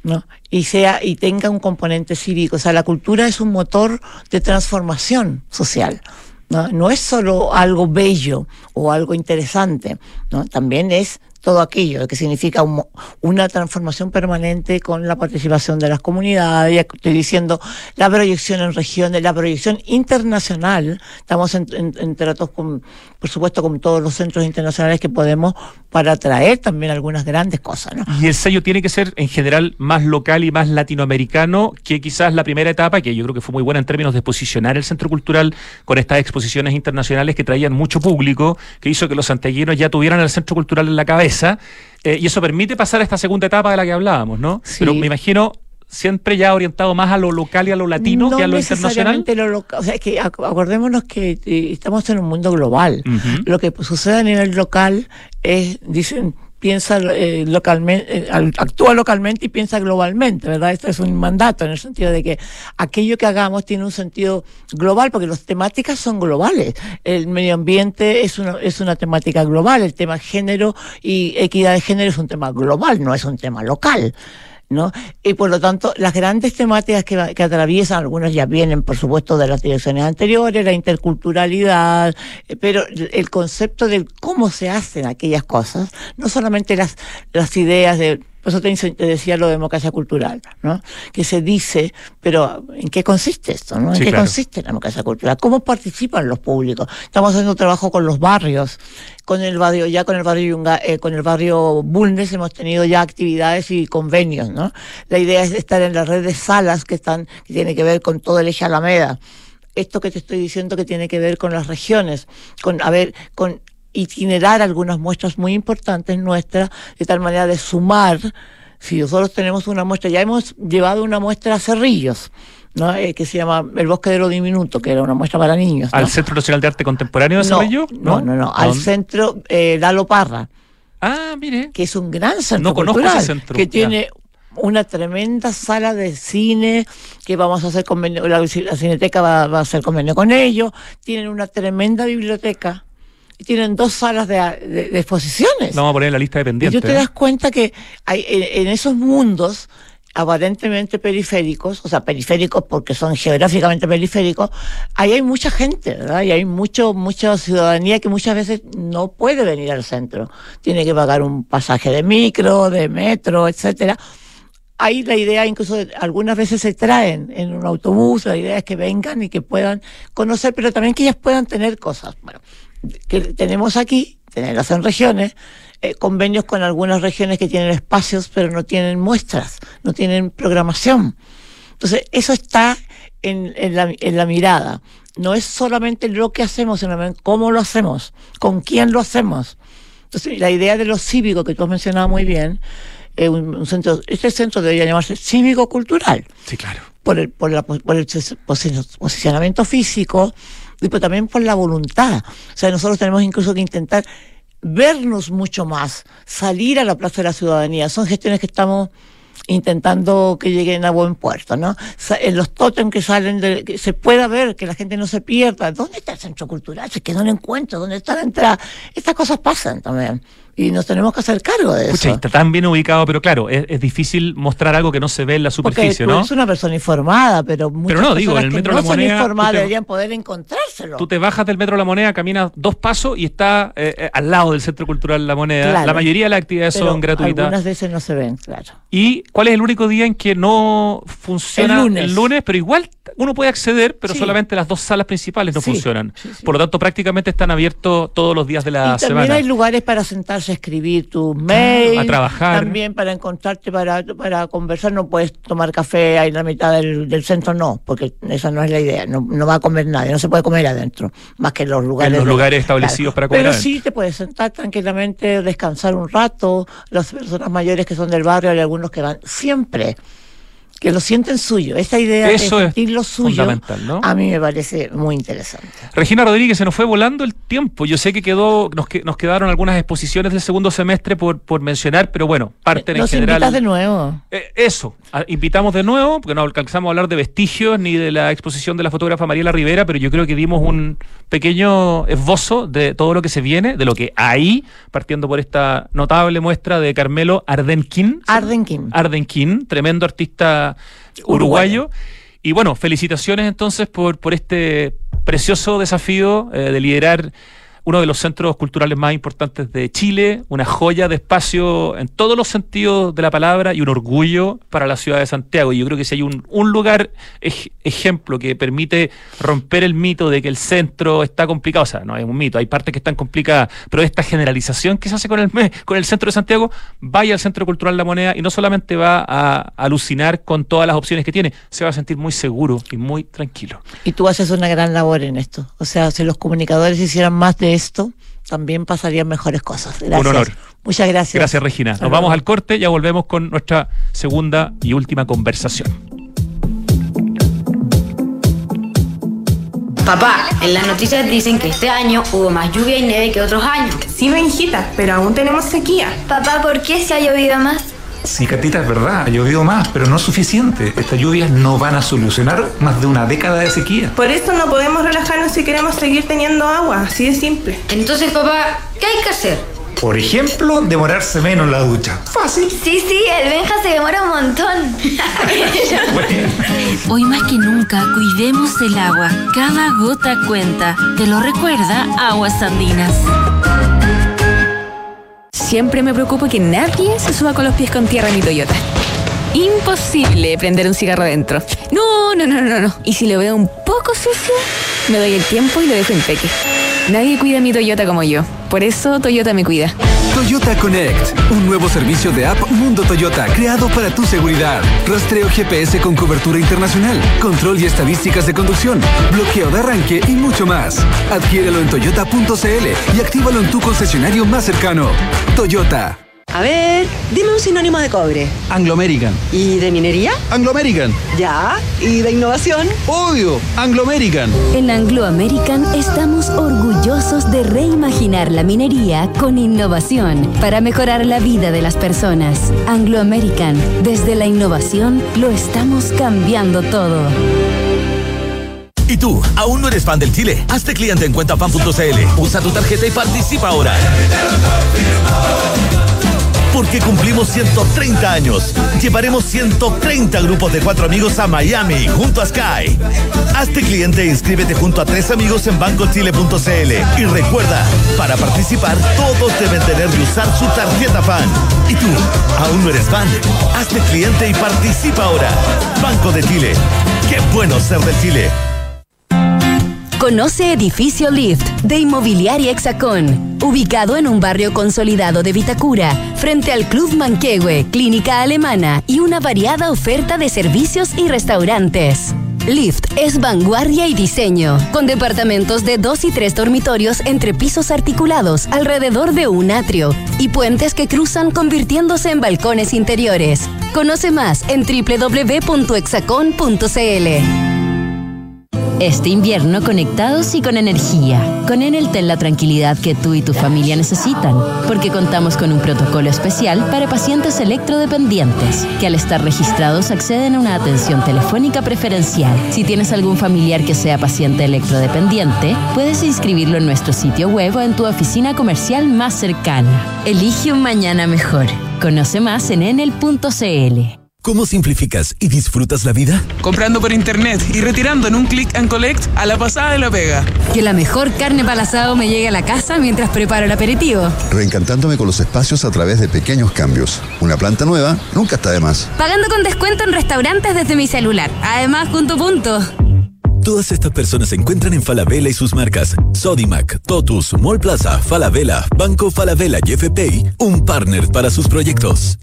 ¿no? Y tenga un componente cívico. O sea, la cultura es un motor de transformación social. No es solo algo bello o algo interesante, ¿no? También es todo aquello que significa una transformación permanente con la participación de las comunidades. Ya estoy diciendo la proyección en regiones, la proyección internacional. Estamos en tratos por supuesto, con todos los centros internacionales que podemos para traer también algunas grandes cosas, ¿no? Y el sello tiene que ser en general más local y más latinoamericano que quizás la primera etapa, que yo creo que fue muy buena en términos de posicionar el Centro Cultural con estas exposiciones internacionales que traían mucho público, que hizo que los santiaguinos ya tuvieran el Centro Cultural en la cabeza. Y eso permite pasar a esta segunda etapa de la que hablábamos, ¿no? Sí. Pero me imagino siempre ya orientado más a lo local y a lo latino que a lo internacional. Lo local. O sea, es que acordémonos que estamos en un mundo global. Uh-huh. Lo que sucede a nivel local es, dicen, piensa localmente, actúa localmente y piensa globalmente, ¿verdad? Esto es un mandato en el sentido de que aquello que hagamos tiene un sentido global, porque las temáticas son globales. El medio ambiente es una temática global, el tema género y equidad de género es un tema global, no es un tema local, ¿no? Y por lo tanto, las grandes temáticas que atraviesan, algunas ya vienen, por supuesto, de las direcciones anteriores, la interculturalidad, pero el concepto de cómo se hacen aquellas cosas, no solamente las ideas de... Por eso te decía lo de democracia cultural, ¿no? Que se dice, pero ¿en qué consiste esto, no? ¿En qué consiste la democracia cultural? ¿Cómo participan los públicos? Estamos haciendo trabajo con los barrios, con el barrio Bulnes hemos tenido ya actividades y convenios, ¿no? La idea es estar en la red de salas que tiene que ver con todo el eje Alameda. Esto que te estoy diciendo que tiene que ver con las regiones, con itinerar algunas muestras muy importantes nuestras, de tal manera de sumar. Si nosotros tenemos una muestra, ya hemos llevado una muestra a Cerrillos, ¿no? Que se llama El Bosque de lo Diminuto, que era una muestra para niños, ¿no? ¿Al Centro Nacional de Arte Contemporáneo de Cerrillos? No, al centro Lalo Parra. Ah, mire. Que es un gran centro no conozco cultural, ese centro. que tiene una tremenda sala de cine, que vamos a hacer convenio, la Cineteca va a hacer convenio con ellos, tienen una tremenda biblioteca, y tienen 2 salas de exposiciones. Lo vamos a poner en la lista de pendientes. Y tú te das cuenta que hay en esos mundos aparentemente periféricos, o sea, periféricos porque son geográficamente periféricos, ahí hay mucha gente, ¿verdad? Y hay mucha ciudadanía que muchas veces no puede venir al centro. Tiene que pagar un pasaje de micro, de metro, etcétera. Ahí la idea, incluso algunas veces se traen en un autobús, la idea es que vengan y que puedan conocer, pero también que ellas puedan tener cosas. Bueno, que tenemos aquí, tenerlas en regiones, convenios con algunas regiones que tienen espacios, pero no tienen muestras, no tienen programación. Entonces, eso está en la mirada. No es solamente lo que hacemos, sino cómo lo hacemos, con quién lo hacemos. Entonces, la idea de lo cívico, que tú has mencionado muy bien, un centro, este centro debería llamarse cívico-cultural. Sí, claro. Por el posicionamiento físico, pero también por la voluntad. O sea, nosotros tenemos incluso que intentar vernos mucho más, salir a la plaza de la ciudadanía. Son gestiones que estamos intentando que lleguen a buen puerto, ¿no? En los tótem que salen, que se pueda ver, que la gente no se pierda. ¿Dónde está el centro cultural? Se quedó en encuentro, ¿dónde está la entrada? Estas cosas pasan también. Y nos tenemos que hacer cargo de eso. Pucha, está tan bien ubicado, pero claro, es difícil mostrar algo que no se ve en la superficie, porque ¿no? Es una persona informada, pero muchas personas en el Metro que La no son Moneda, informadas deberían poder encontrárselo. Tú te bajas del Metro La Moneda, caminas 2 pasos y está al lado del Centro Cultural La Moneda. Claro. La mayoría de las actividades Pero son gratuitas. Algunas veces no se ven, claro. ¿Y cuál es el único día en que no funciona? El lunes, pero igual uno puede acceder, pero sí, solamente las 2 salas principales no funcionan. Sí. Por lo tanto, prácticamente están abiertos todos los días de la y también semana. hay lugares para sentarse a escribir tu mail, a trabajar. También para encontrarte, para conversar. No puedes tomar café ahí en la mitad del centro, no, porque esa no es la idea. No va a comer nadie, no se puede comer adentro, más que en los lugares. En los lugares establecidos, claro, para comer Pero adentro. sí te puedes sentar tranquilamente, descansar un rato. Las personas mayores que son del barrio, hay algunos que van siempre que lo sienten suyo. Esa idea Eso de es sentir lo suyo, fundamental, ¿no? a mí me parece muy interesante. Regina Rodríguez, se nos fue volando el tiempo. Yo sé que nos quedaron algunas exposiciones del segundo semestre por mencionar, pero bueno, parten en general. Nos invitas de nuevo. Eso, invitamos de nuevo, porque no alcanzamos a hablar de Vestigios ni de la exposición de la fotógrafa Mariela Rivera, pero yo creo que dimos un pequeño esbozo de todo lo que se viene, de lo que hay, partiendo por esta notable muestra de Carmelo Ardenquín. Ardenquín, tremendo artista uruguayo. Y bueno, felicitaciones entonces por este precioso desafío de liderar uno de los centros culturales más importantes de Chile, una joya de espacio en todos los sentidos de la palabra y un orgullo para la ciudad de Santiago. Y yo creo que si hay un lugar ejemplo que permite romper el mito de que el centro está complicado, o sea, no es un mito, hay partes que están complicadas, pero esta generalización que se hace con el centro de Santiago, vaya al Centro Cultural La Moneda y no solamente va a alucinar con todas las opciones que tiene, se va a sentir muy seguro y muy tranquilo. Y tú haces una gran labor en esto. O sea, si los comunicadores hicieran más de esto, también pasarían mejores cosas. Gracias. Un honor. Muchas gracias. Gracias, Regina. Nos vamos al corte, ya volvemos con nuestra segunda y última conversación. Papá, en las noticias dicen que este año hubo más lluvia y nieve que otros años. Sí, Benjita, pero aún tenemos sequía. Papá, ¿por qué se ha llovido más? Sí, Catita, es verdad, ha llovido más, pero no es suficiente. Estas lluvias no van a solucionar más de una década de sequía. Por eso no podemos relajarnos si queremos seguir teniendo agua, así de simple. Entonces, papá, ¿qué hay que hacer? Por ejemplo, demorarse menos en la ducha. Fácil. Sí, el Benja se demora un montón. Hoy más que nunca, cuidemos el agua. Cada gota cuenta. ¿Te lo recuerda Aguas Andinas? Siempre me preocupo que nadie se suba con los pies con tierra en mi Toyota. Imposible prender un cigarro dentro. No. Y si lo veo un poco sucio, me doy el tiempo y lo dejo impeque. Nadie cuida mi Toyota como yo. Por eso Toyota me cuida. Toyota Connect, un nuevo servicio de app Mundo Toyota creado para tu seguridad. Rastreo GPS con cobertura internacional, control y estadísticas de conducción, bloqueo de arranque y mucho más. Adquiérelo en toyota.cl y actívalo en tu concesionario más cercano. Toyota. A ver, dime un sinónimo de cobre. Anglo American. ¿Y de minería? Anglo American. Ya. ¿Y de innovación? Obvio, Anglo American. En Anglo American estamos orgullosos de reimaginar la minería con innovación para mejorar la vida de las personas. Anglo American, desde la innovación lo estamos cambiando todo. ¿Y tú, aún no eres fan del Chile? Hazte cliente en cuentafan.cl. Usa tu tarjeta y participa ahora. Porque cumplimos 130 años. Llevaremos 130 grupos de 4 amigos a Miami, junto a Sky. Hazte cliente e inscríbete junto a 3 amigos en bancochile.cl. Y recuerda, para participar, todos deben tener y usar su tarjeta fan. ¿Y tú, aún no eres fan? Hazte cliente y participa ahora. Banco de Chile. ¡Qué bueno ser del Chile! Conoce Edificio Lift de Inmobiliaria Hexacón, ubicado en un barrio consolidado de Vitacura, frente al Club Manquehue, clínica alemana y una variada oferta de servicios y restaurantes. Lift es vanguardia y diseño, con departamentos de 2 y 3 dormitorios entre pisos articulados alrededor de un atrio y puentes que cruzan convirtiéndose en balcones interiores. Conoce más en www.hexacon.cl. Este invierno conectados y con energía. Con Enel ten la tranquilidad que tú y tu familia necesitan, porque contamos con un protocolo especial para pacientes electrodependientes, que al estar registrados acceden a una atención telefónica preferencial. Si tienes algún familiar que sea paciente electrodependiente, puedes inscribirlo en nuestro sitio web o en tu oficina comercial más cercana. Elige un mañana mejor. Conoce más en enel.cl. ¿Cómo simplificas y disfrutas la vida? Comprando por internet y retirando en un click and collect a la pasada de la pega. Que la mejor carne para el asado me llegue a la casa mientras preparo el aperitivo. Reencantándome con los espacios a través de pequeños cambios. Una planta nueva nunca está de más. Pagando con descuento en restaurantes desde mi celular. Además, punto. Todas estas personas se encuentran en Falabella y sus marcas Sodimac, Totus, Mall Plaza, Falabella, Banco Falabella y FPI, un partner para sus proyectos.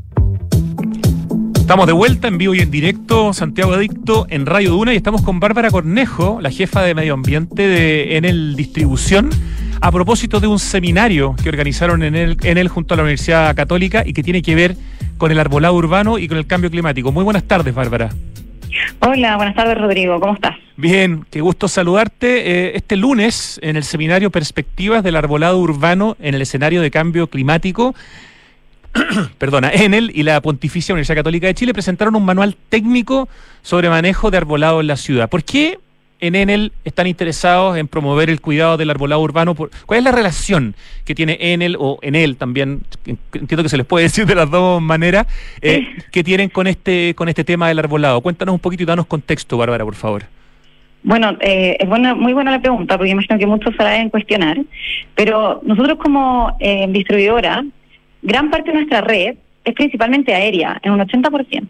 Estamos de vuelta en vivo y en directo, Santiago Adicto en Radio Duna, y estamos con Bárbara Cornejo, la jefa de Medio Ambiente de Enel Distribución, a propósito de un seminario que organizaron en Enel junto a la Universidad Católica y que tiene que ver con el arbolado urbano y con el cambio climático. Muy buenas tardes, Bárbara. Hola, buenas tardes, Rodrigo. ¿Cómo estás? Bien, qué gusto saludarte. Este lunes, en el seminario Perspectivas del Arbolado Urbano en el escenario de cambio climático, Enel y la Pontificia Universidad Católica de Chile presentaron un manual técnico sobre manejo de arbolado en la ciudad. ¿Por qué en Enel están interesados en promover el cuidado del arbolado urbano? ¿Cuál es la relación que tiene Enel o Enel también, entiendo que se les puede decir de las dos maneras, que tienen con este tema del arbolado? Cuéntanos un poquito y danos contexto, Bárbara, por favor. Bueno, es muy buena la pregunta, porque imagino que muchos se la deben cuestionar, pero nosotros como distribuidora, gran parte de nuestra red es principalmente aérea, en un 80%.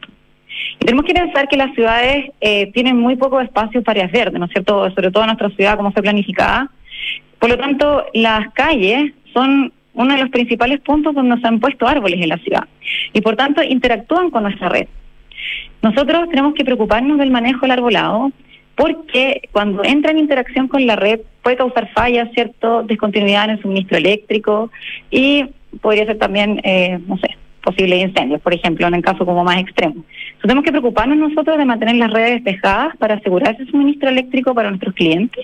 Y tenemos que pensar que las ciudades tienen muy poco espacio para áreas verdes, ¿no es cierto? Sobre todo nuestra ciudad, como fue planificada. Por lo tanto, las calles son uno de los principales puntos donde se han puesto árboles en la ciudad. Y por tanto, interactúan con nuestra red. Nosotros tenemos que preocuparnos del manejo del arbolado, porque cuando entra en interacción con la red puede causar fallas, ¿cierto? Discontinuidad en el suministro eléctrico y podría ser también, posibles incendios, por ejemplo, en el caso como más extremo. Entonces, tenemos que preocuparnos nosotros de mantener las redes despejadas para asegurar ese suministro eléctrico para nuestros clientes.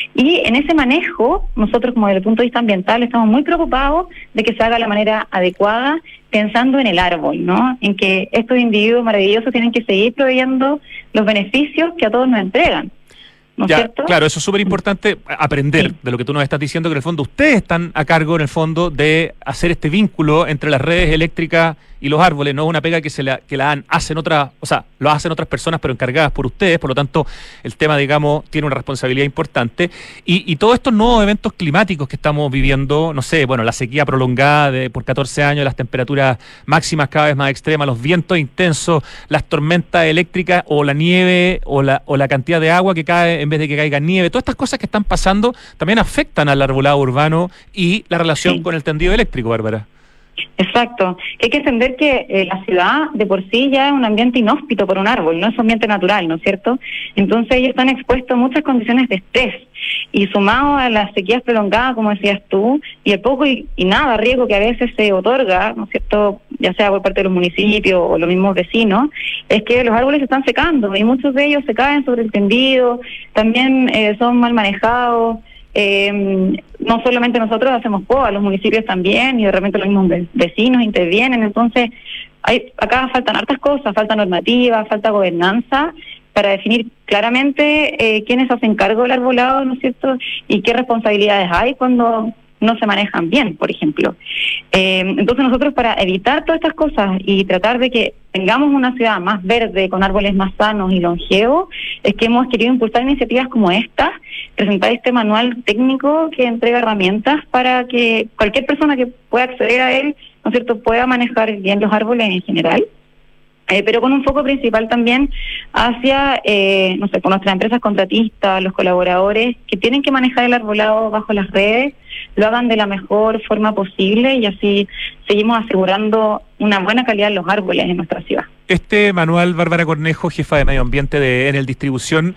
Y en ese manejo, nosotros como desde el punto de vista ambiental estamos muy preocupados de que se haga de la manera adecuada, pensando en el árbol, ¿no? En que estos individuos maravillosos tienen que seguir proveyendo los beneficios que a todos nos entregan. ¿No es cierto? Claro, eso es súper importante aprender de lo que tú nos estás diciendo, que en el fondo ustedes están a cargo, en el fondo, de hacer este vínculo entre las redes eléctricas y los árboles. No es una pega que hacen otras, lo hacen otras personas, pero encargadas por ustedes. Por lo tanto, el tema, digamos, tiene una responsabilidad importante. Y todos estos nuevos eventos climáticos que estamos viviendo, la sequía prolongada por 14 años, las temperaturas máximas cada vez más extremas, los vientos intensos, las tormentas eléctricas o la nieve o la cantidad de agua que cae en vez de que caiga nieve, todas estas cosas que están pasando también afectan al arbolado urbano y la relación con el tendido eléctrico, Bárbara. Exacto. Hay que entender que la ciudad de por sí ya es un ambiente inhóspito por un árbol, no es un ambiente natural, ¿no es cierto? Entonces ellos están expuestos a muchas condiciones de estrés y sumado a las sequías prolongadas, como decías tú, y el poco y nada riesgo que a veces se otorga, ¿no es cierto?, ya sea por parte de los municipios o los mismos vecinos, es que los árboles se están secando y muchos de ellos se caen sobre el tendido, también son mal manejados. No solamente nosotros hacemos poda, los municipios también, y de repente los mismos vecinos intervienen. Entonces, acá faltan hartas cosas, falta normativa, falta gobernanza para definir claramente quiénes hacen cargo del arbolado, ¿no es cierto?, y qué responsabilidades hay cuando no se manejan bien, por ejemplo. Entonces nosotros, para evitar todas estas cosas y tratar de que tengamos una ciudad más verde, con árboles más sanos y longevos, es que hemos querido impulsar iniciativas como esta, presentar este manual técnico que entrega herramientas para que cualquier persona que pueda acceder a él, ¿no es cierto?, pueda manejar bien los árboles en general. Pero con un foco principal también hacia, con nuestras empresas contratistas, los colaboradores que tienen que manejar el arbolado bajo las redes, lo hagan de la mejor forma posible y así seguimos asegurando una buena calidad de los árboles en nuestra ciudad. Este manual, Bárbara Cornejo, jefa de Medio Ambiente de Enel Distribución,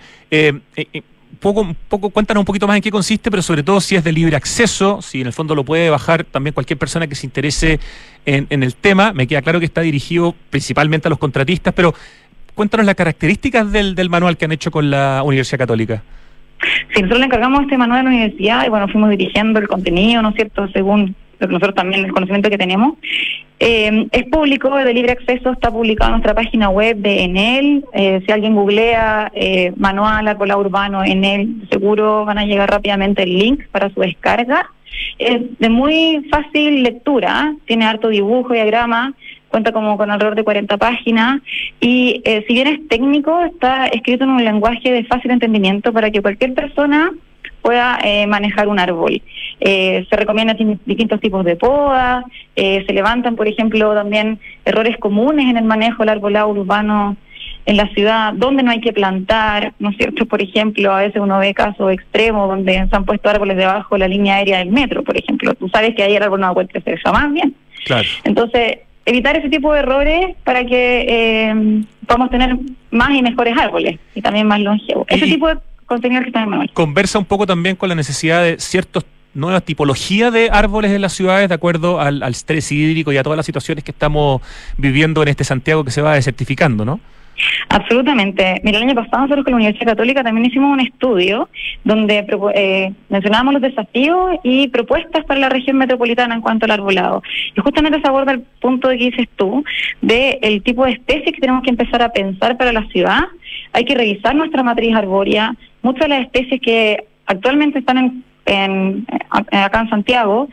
cuéntanos un poquito más en qué consiste, pero sobre todo si es de libre acceso, si en el fondo lo puede bajar también cualquier persona que se interese en el tema. Me queda claro que está dirigido principalmente a los contratistas, pero cuéntanos las características del manual que han hecho con la Universidad Católica. Sí, nosotros le encargamos este manual a la universidad y fuimos dirigiendo el contenido, ¿no es cierto?, según nosotros también el conocimiento que tenemos. Es público, de libre acceso, está publicado en nuestra página web de Enel. Si alguien googlea manual arbolado urbano Enel, seguro van a llegar rápidamente el link para su descarga. Es de muy fácil lectura, tiene harto dibujo, diagrama, cuenta como con alrededor de 40 páginas y si bien es técnico, está escrito en un lenguaje de fácil entendimiento para que cualquier persona pueda manejar un árbol. Se recomiendan distintos tipos de poda, se levantan, por ejemplo, también errores comunes en el manejo del arbolado urbano en la ciudad, donde no hay que plantar, ¿no es cierto? Por ejemplo, a veces uno ve casos extremos donde se han puesto árboles debajo de la línea aérea del metro, por ejemplo. Tú sabes que ahí el árbol no va a poder crecer jamás bien. Claro. Entonces, evitar ese tipo de errores para que podamos tener más y mejores árboles y también más longevos. Ese tipo de contenido que está en el manual. Conversa un poco también con la necesidad de ciertos nueva tipología de árboles en las ciudades de acuerdo al estrés hídrico y a todas las situaciones que estamos viviendo en este Santiago que se va desertificando, ¿no? Absolutamente. Mira, el año pasado nosotros con la Universidad Católica también hicimos un estudio donde mencionábamos los desafíos y propuestas para la región metropolitana en cuanto al arbolado. Y justamente se aborda el punto que dices tú, de el tipo de especies que tenemos que empezar a pensar para la ciudad. Hay que revisar nuestra matriz arbórea. Muchas de las especies que actualmente están acá en Santiago,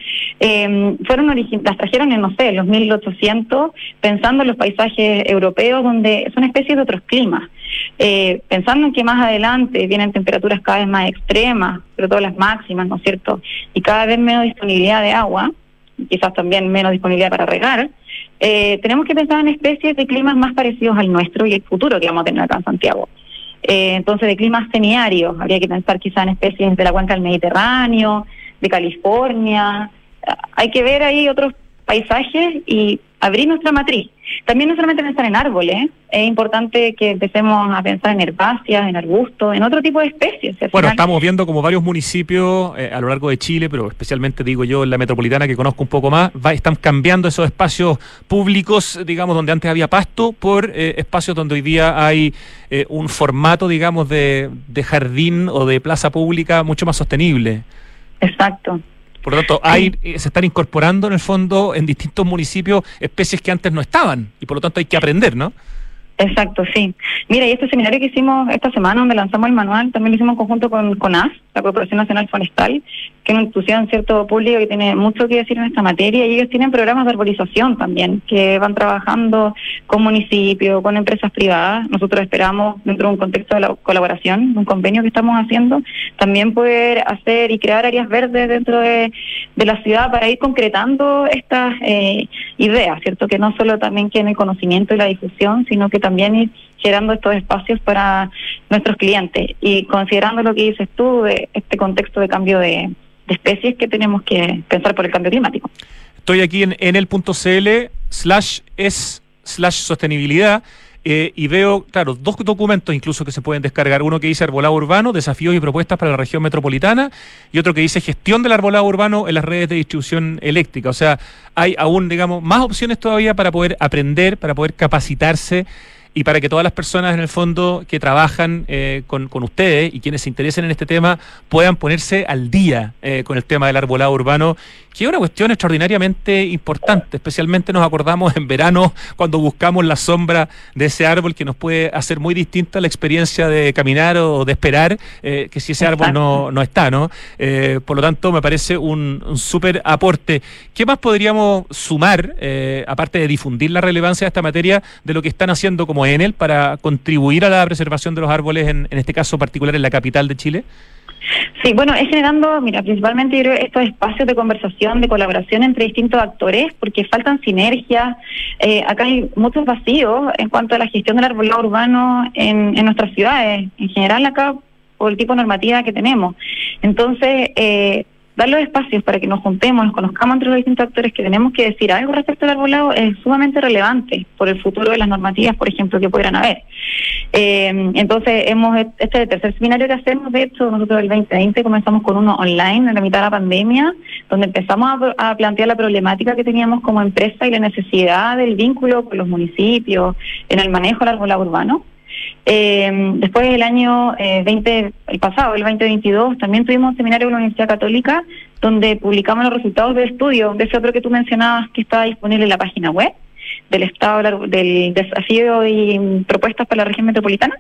las trajeron en, no sé, en los 1800, pensando en los paisajes europeos, donde son especies de otros climas. Pensando en que más adelante vienen temperaturas cada vez más extremas, pero todas las máximas, ¿no es cierto? Y cada vez menos disponibilidad de agua, quizás también menos disponibilidad para regar. Tenemos que pensar en especies de climas más parecidos al nuestro y el futuro que vamos a tener acá en Santiago. Entonces, de climas semiáridos, habría que pensar quizá en especies de la cuenca del Mediterráneo, de California. Hay que ver ahí otros paisajes y abrir nuestra matriz. También no solamente pensar en árboles, es importante que empecemos a pensar en herbáceas, en arbustos, en otro tipo de especies. Bueno, estamos viendo como varios municipios a lo largo de Chile, pero especialmente, digo yo, en la metropolitana, que conozco un poco más, están cambiando esos espacios públicos, digamos, donde antes había pasto, por espacios donde hoy día hay un formato, digamos, de jardín o de plaza pública mucho más sostenible. Exacto. Por lo tanto, se están incorporando en el fondo en distintos municipios especies que antes no estaban y por lo tanto hay que aprender, ¿no? Exacto, sí. Mira, y este seminario que hicimos esta semana, donde lanzamos el manual, también lo hicimos en conjunto con CONAF, la Corporación Nacional Forestal, que es una institución, cierto, pública que tiene mucho que decir en esta materia, y ellos tienen programas de arborización también, que van trabajando con municipios, con empresas privadas. Nosotros esperamos, dentro de un contexto de la colaboración, un convenio que estamos haciendo, también poder hacer y crear áreas verdes dentro de la ciudad para ir concretando estas ideas, ¿cierto? Que no solo también que en el conocimiento y la difusión, sino que también ir generando estos espacios para nuestros clientes y considerando lo que dices tú de este contexto de cambio de especies que tenemos que pensar por el cambio climático. Estoy aquí en enel.cl/sostenibilidad y veo, claro, 2 documentos incluso que se pueden descargar. Uno que dice arbolado urbano, desafíos y propuestas para la región metropolitana, y otro que dice gestión del arbolado urbano en las redes de distribución eléctrica. O sea, hay aún, digamos, más opciones todavía para poder aprender, para poder capacitarse y para que todas las personas en el fondo que trabajan con ustedes y quienes se interesen en este tema puedan ponerse al día con el tema del arbolado urbano, que es una cuestión extraordinariamente importante. Especialmente nos acordamos en verano cuando buscamos la sombra de ese árbol, que nos puede hacer muy distinta la experiencia de caminar o de esperar que si ese árbol no está, ¿no? Por lo tanto, me parece un súper aporte. ¿Qué más podríamos sumar, aparte de difundir la relevancia de esta materia, de lo que están haciendo como Enel para contribuir a la preservación de los árboles, en este caso particular en la capital de Chile? Sí, bueno, es generando, mira, principalmente yo creo estos espacios de conversación, de colaboración entre distintos actores, porque faltan sinergias. Acá hay muchos vacíos en cuanto a la gestión del arbolado urbano en nuestras ciudades, en general acá, por el tipo de normativa que tenemos. Entonces, dar los espacios para que nos juntemos, nos conozcamos entre los distintos actores que tenemos que decir algo respecto al arbolado es sumamente relevante por el futuro de las normativas, por ejemplo, que pudieran haber. Entonces, este es el tercer seminario que hacemos. De hecho, nosotros el 2020 comenzamos con uno online en la mitad de la pandemia, donde empezamos a plantear la problemática que teníamos como empresa y la necesidad del vínculo con los municipios en el manejo del arbolado urbano. Después del año el 2022, también tuvimos un seminario con la Universidad Católica donde publicamos los resultados del estudio, de ese otro que tú mencionabas que está disponible en la página web del estado del desafío y propuestas para la región metropolitana.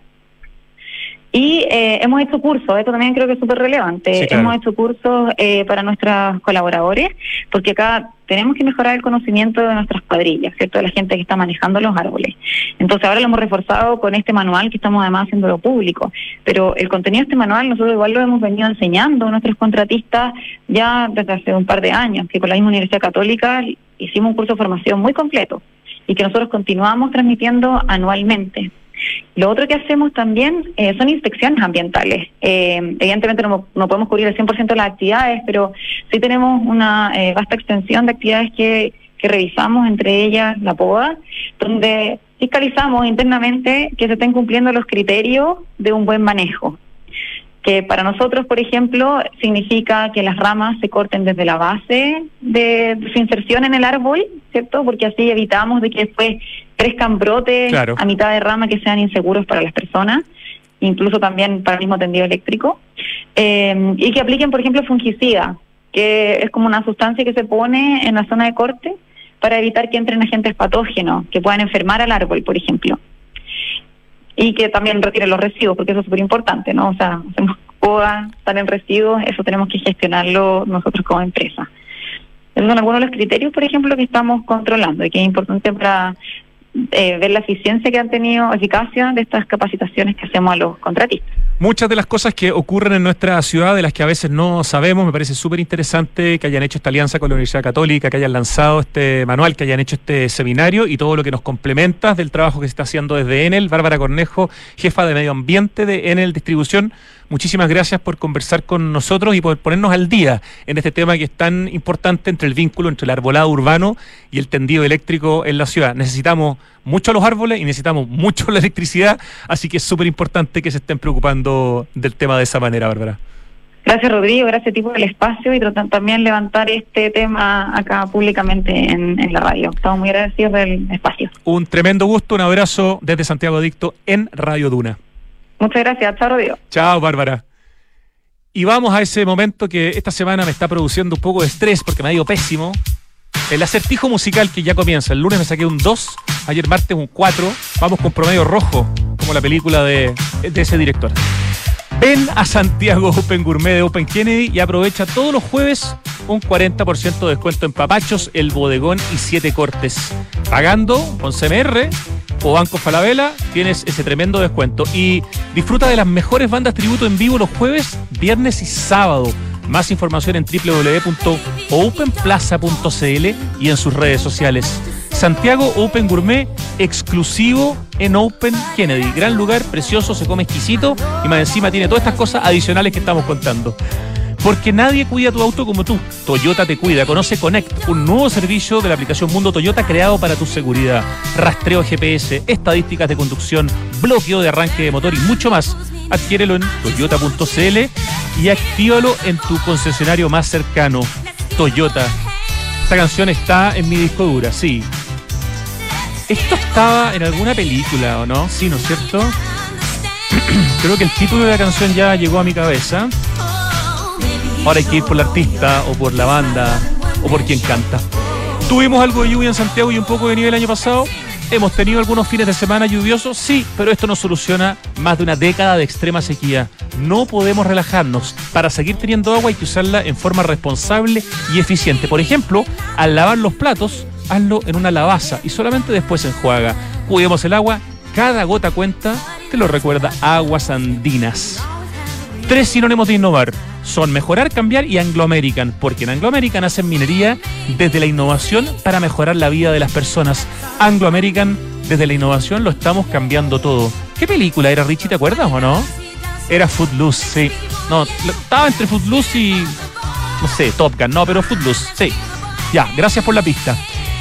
Y hemos hecho cursos, esto también creo que es súper relevante. Sí, claro. Hemos hecho cursos para nuestros colaboradores, porque acá tenemos que mejorar el conocimiento de nuestras cuadrillas, ¿cierto? De la gente que está manejando los árboles. Entonces ahora lo hemos reforzado con este manual que estamos además haciéndolo público. Pero el contenido de este manual nosotros igual lo hemos venido enseñando a nuestros contratistas ya desde hace un par de años, que con la misma Universidad Católica hicimos un curso de formación muy completo y que nosotros continuamos transmitiendo anualmente. Lo otro que hacemos también son inspecciones ambientales. Evidentemente no podemos cubrir el 100% de las actividades, pero sí tenemos una vasta extensión de actividades que revisamos, entre ellas la poda, donde fiscalizamos internamente que se estén cumpliendo los criterios de un buen manejo. que para nosotros, por ejemplo, significa que las ramas se corten desde la base de su inserción en el árbol, ¿cierto? Porque así evitamos de que después crezcan brotes a mitad de rama que sean inseguros para las personas, incluso también para el mismo tendido eléctrico, y que apliquen, por ejemplo, fungicida, que es como una sustancia que se pone en la zona de corte para evitar que entren agentes patógenos que puedan enfermar al árbol, por ejemplo. Y que también retiren los residuos, porque eso es súper importante, ¿no? O sea, hacemos poda, salen residuos, eso tenemos que gestionarlo nosotros como empresa. Esos son algunos de los criterios, por ejemplo, que estamos controlando y que es importante para ver la eficiencia que han tenido, eficacia de estas capacitaciones que hacemos a los contratistas. Muchas de las cosas que ocurren en nuestra ciudad, de las que a veces no sabemos, me parece súper interesante que hayan hecho esta alianza con la Universidad Católica, que hayan lanzado este manual, que hayan hecho este seminario y todo lo que nos complementa del trabajo que se está haciendo desde Enel. Bárbara Cornejo, jefa de Medio Ambiente de Enel Distribución, muchísimas gracias por conversar con nosotros y por ponernos al día en este tema que es tan importante entre el vínculo entre el arbolado urbano y el tendido eléctrico en la ciudad. Necesitamos mucho los árboles y necesitamos mucho la electricidad, así que es súper importante que se estén preocupando del tema de esa manera, Bárbara. Gracias, Rodrigo, gracias tipo del espacio y tratar también levantar este tema acá públicamente en la radio. Estamos muy agradecidos del espacio. Un tremendo gusto, un abrazo desde Santiago Adicto en Radio Duna. Muchas gracias, chao, Rodrigo. Chao, Bárbara. Y vamos a ese momento que esta semana me está produciendo un poco de estrés porque me ha ido pésimo. El acertijo musical que ya comienza. El lunes me saqué un 2, ayer martes un 4. Vamos con promedio rojo, como la película de ese director. Ven a Santiago Open Gourmet de Open Kennedy y aprovecha todos los jueves un 40% de descuento en papachos, el bodegón y 7 cortes. Pagando con CMR o Banco Falabella tienes ese tremendo descuento. Y disfruta de las mejores bandas tributo en vivo los jueves, viernes y sábado. Más información en www.openplaza.cl y en sus redes sociales. Santiago Open Gourmet, exclusivo en Open Kennedy. Gran lugar, precioso, se come exquisito y más encima tiene todas estas cosas adicionales que estamos contando. Porque nadie cuida tu auto como tú. Toyota te cuida. Conoce Connect, un nuevo servicio de la aplicación Mundo Toyota creado para tu seguridad. Rastreo GPS, estadísticas de conducción, bloqueo de arranque de motor y mucho más. Adquiérelo en toyota.cl y actívalo en tu concesionario más cercano. Toyota. Esta canción está en mi disco duro, sí. Esto estaba en alguna película, ¿o no? Sí, ¿no es cierto? Creo que el título de la canción ya llegó a mi cabeza. Ahora hay que ir por el artista, o por la banda, o por quien canta. Tuvimos algo de lluvia en Santiago y un poco de nieve el año pasado. Hemos tenido algunos fines de semana lluviosos, sí, pero esto no soluciona más de una década de extrema sequía. No podemos relajarnos. Para seguir teniendo agua hay que usarla en forma responsable y eficiente. Por ejemplo, al lavar los platos, hazlo en una lavaza y solamente después enjuaga. Cuidemos el agua, cada gota cuenta. Te lo recuerda Aguas Andinas. 3 sinónimos de innovar son mejorar, cambiar y Anglo American, porque en Anglo American hacen minería desde la innovación para mejorar la vida de las personas. Anglo American, desde la innovación lo estamos cambiando todo. ¿Qué película era, Richie? ¿Te acuerdas o no? Era Footloose, sí. No, estaba entre Footloose y, no sé, Top Gun, no, pero Footloose, sí. Ya, gracias por la pista.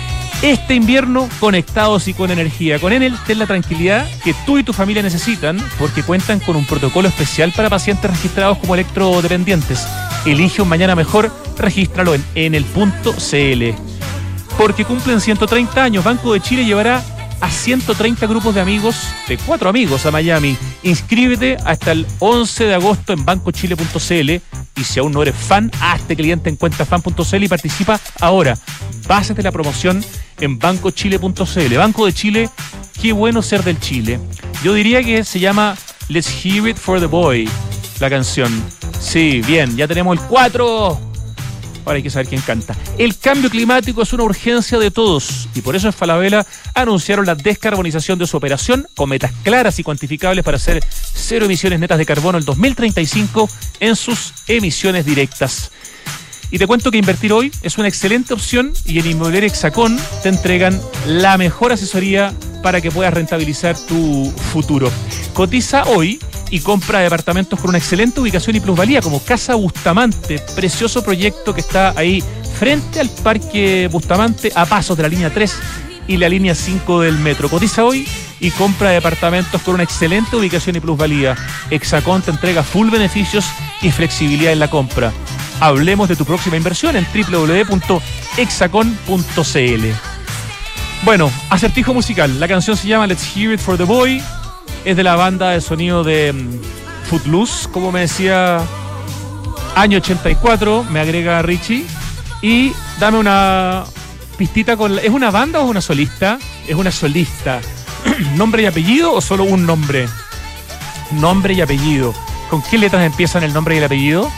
Este invierno, conectados y con energía. Con Enel, ten la tranquilidad que tú y tu familia necesitan porque cuentan con un protocolo especial para pacientes registrados como electrodependientes. Elige un mañana mejor, regístralo en enel.cl. Porque cumplen 130 años, Banco de Chile llevará a 130 grupos de amigos, de 4 amigos a Miami. Inscríbete hasta el 11 de agosto en bancochile.cl y si aún no eres fan, hazte cliente en cuentafan.cl y participa ahora. Básate la promoción en bancochile.cl. Banco de Chile, qué bueno ser del Chile. Yo diría que se llama Let's Hear It for the Boy, la canción. Sí, bien, ya tenemos el 4. Ahora hay que saber quién canta. El cambio climático es una urgencia de todos y por eso en Falabella anunciaron la descarbonización de su operación con metas claras y cuantificables para hacer 0 emisiones netas de carbono en 2035 en sus emisiones directas. Y te cuento que invertir hoy es una excelente opción y en Inmobiliaria Hexacón te entregan la mejor asesoría para que puedas rentabilizar tu futuro. Cotiza hoy y compra departamentos con una excelente ubicación y plusvalía como Casa Bustamante, precioso proyecto que está ahí frente al Parque Bustamante a pasos de la línea 3 y la línea 5 del metro. Cotiza hoy y compra departamentos con una excelente ubicación y plusvalía. Hexacón te entrega full beneficios y flexibilidad en la compra. Hablemos de tu próxima inversión en www.hexacon.cl. Bueno, acertijo musical. La canción se llama Let's Hear It for the Boy. Es de la banda de sonido de Footloose, como me decía, año 84, me agrega Richie. Y dame una pistita con... ¿Es una banda o es una solista? Es una solista. ¿Nombre y apellido o solo un nombre? Nombre y apellido. ¿Con qué letras empiezan el nombre y el apellido?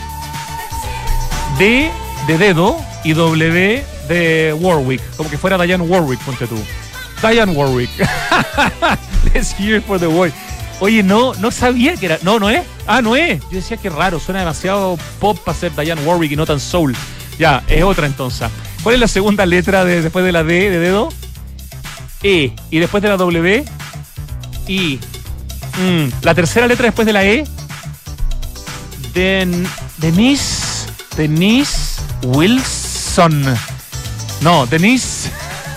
D de dedo y W de Warwick. Como que fuera Diane Warwick, ponte tú. Diane Warwick. Let's hear it for the boy. Oye, no sabía que era... No es. No es. Yo decía que raro, suena demasiado pop para ser Diane Warwick y no tan soul. Ya, es otra entonces. ¿Cuál es la segunda letra después de la D de dedo? E. Y después de la W, I. La tercera letra después de la E. Denise Wilson. No, Denise.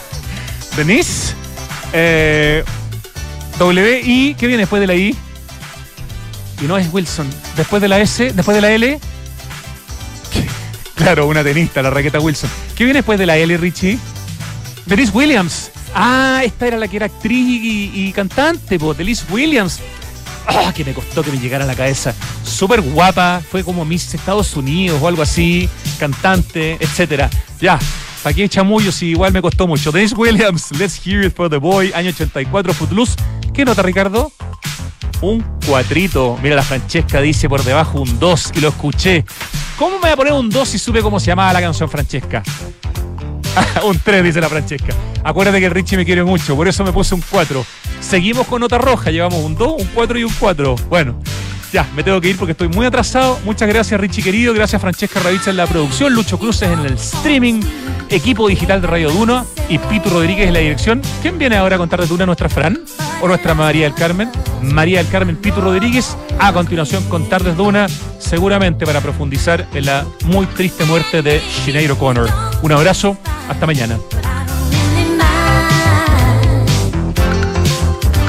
W, I. ¿Qué viene después de la I? Y no es Wilson. Después de la S, después de la L. Claro, una tenista, la Raqueta Wilson. ¿Qué viene después de la L, Richie? Denise Williams. Esta era la que era actriz y cantante, Denise Williams. Que me costó que me llegara a la cabeza. Súper guapa, fue como Miss Estados Unidos o algo así, cantante, etcétera. Ya, ¿para qué chamullo si igual me costó mucho? Denise Williams, Let's Hear It for the Boy, año 84, Footloose. ¿Qué nota, Ricardo? Un 4. Mira, la Francesca dice por debajo un 2 y lo escuché. ¿Cómo me voy a poner un 2 si supe cómo se llamaba la canción, Francesca? Un 3, dice la Francesca. Acuérdate que el Richie me quiere mucho, por eso me puse un 4. Seguimos con nota roja, llevamos un 2, un 4 y un 4. Bueno, ya, me tengo que ir porque estoy muy atrasado. Muchas gracias, Richie querido. Gracias, Francesca Ravizza en la producción, Lucho Cruces en el streaming, equipo digital de Radio Duna y Pitu Rodríguez en la dirección. ¿Quién viene ahora a contar de Duna? ¿Nuestra Fran o nuestra María del Carmen? María del Carmen, Pitu Rodríguez. A continuación, contar desde Duna, seguramente para profundizar en la muy triste muerte de Sinead O'Connor. Un abrazo, hasta mañana.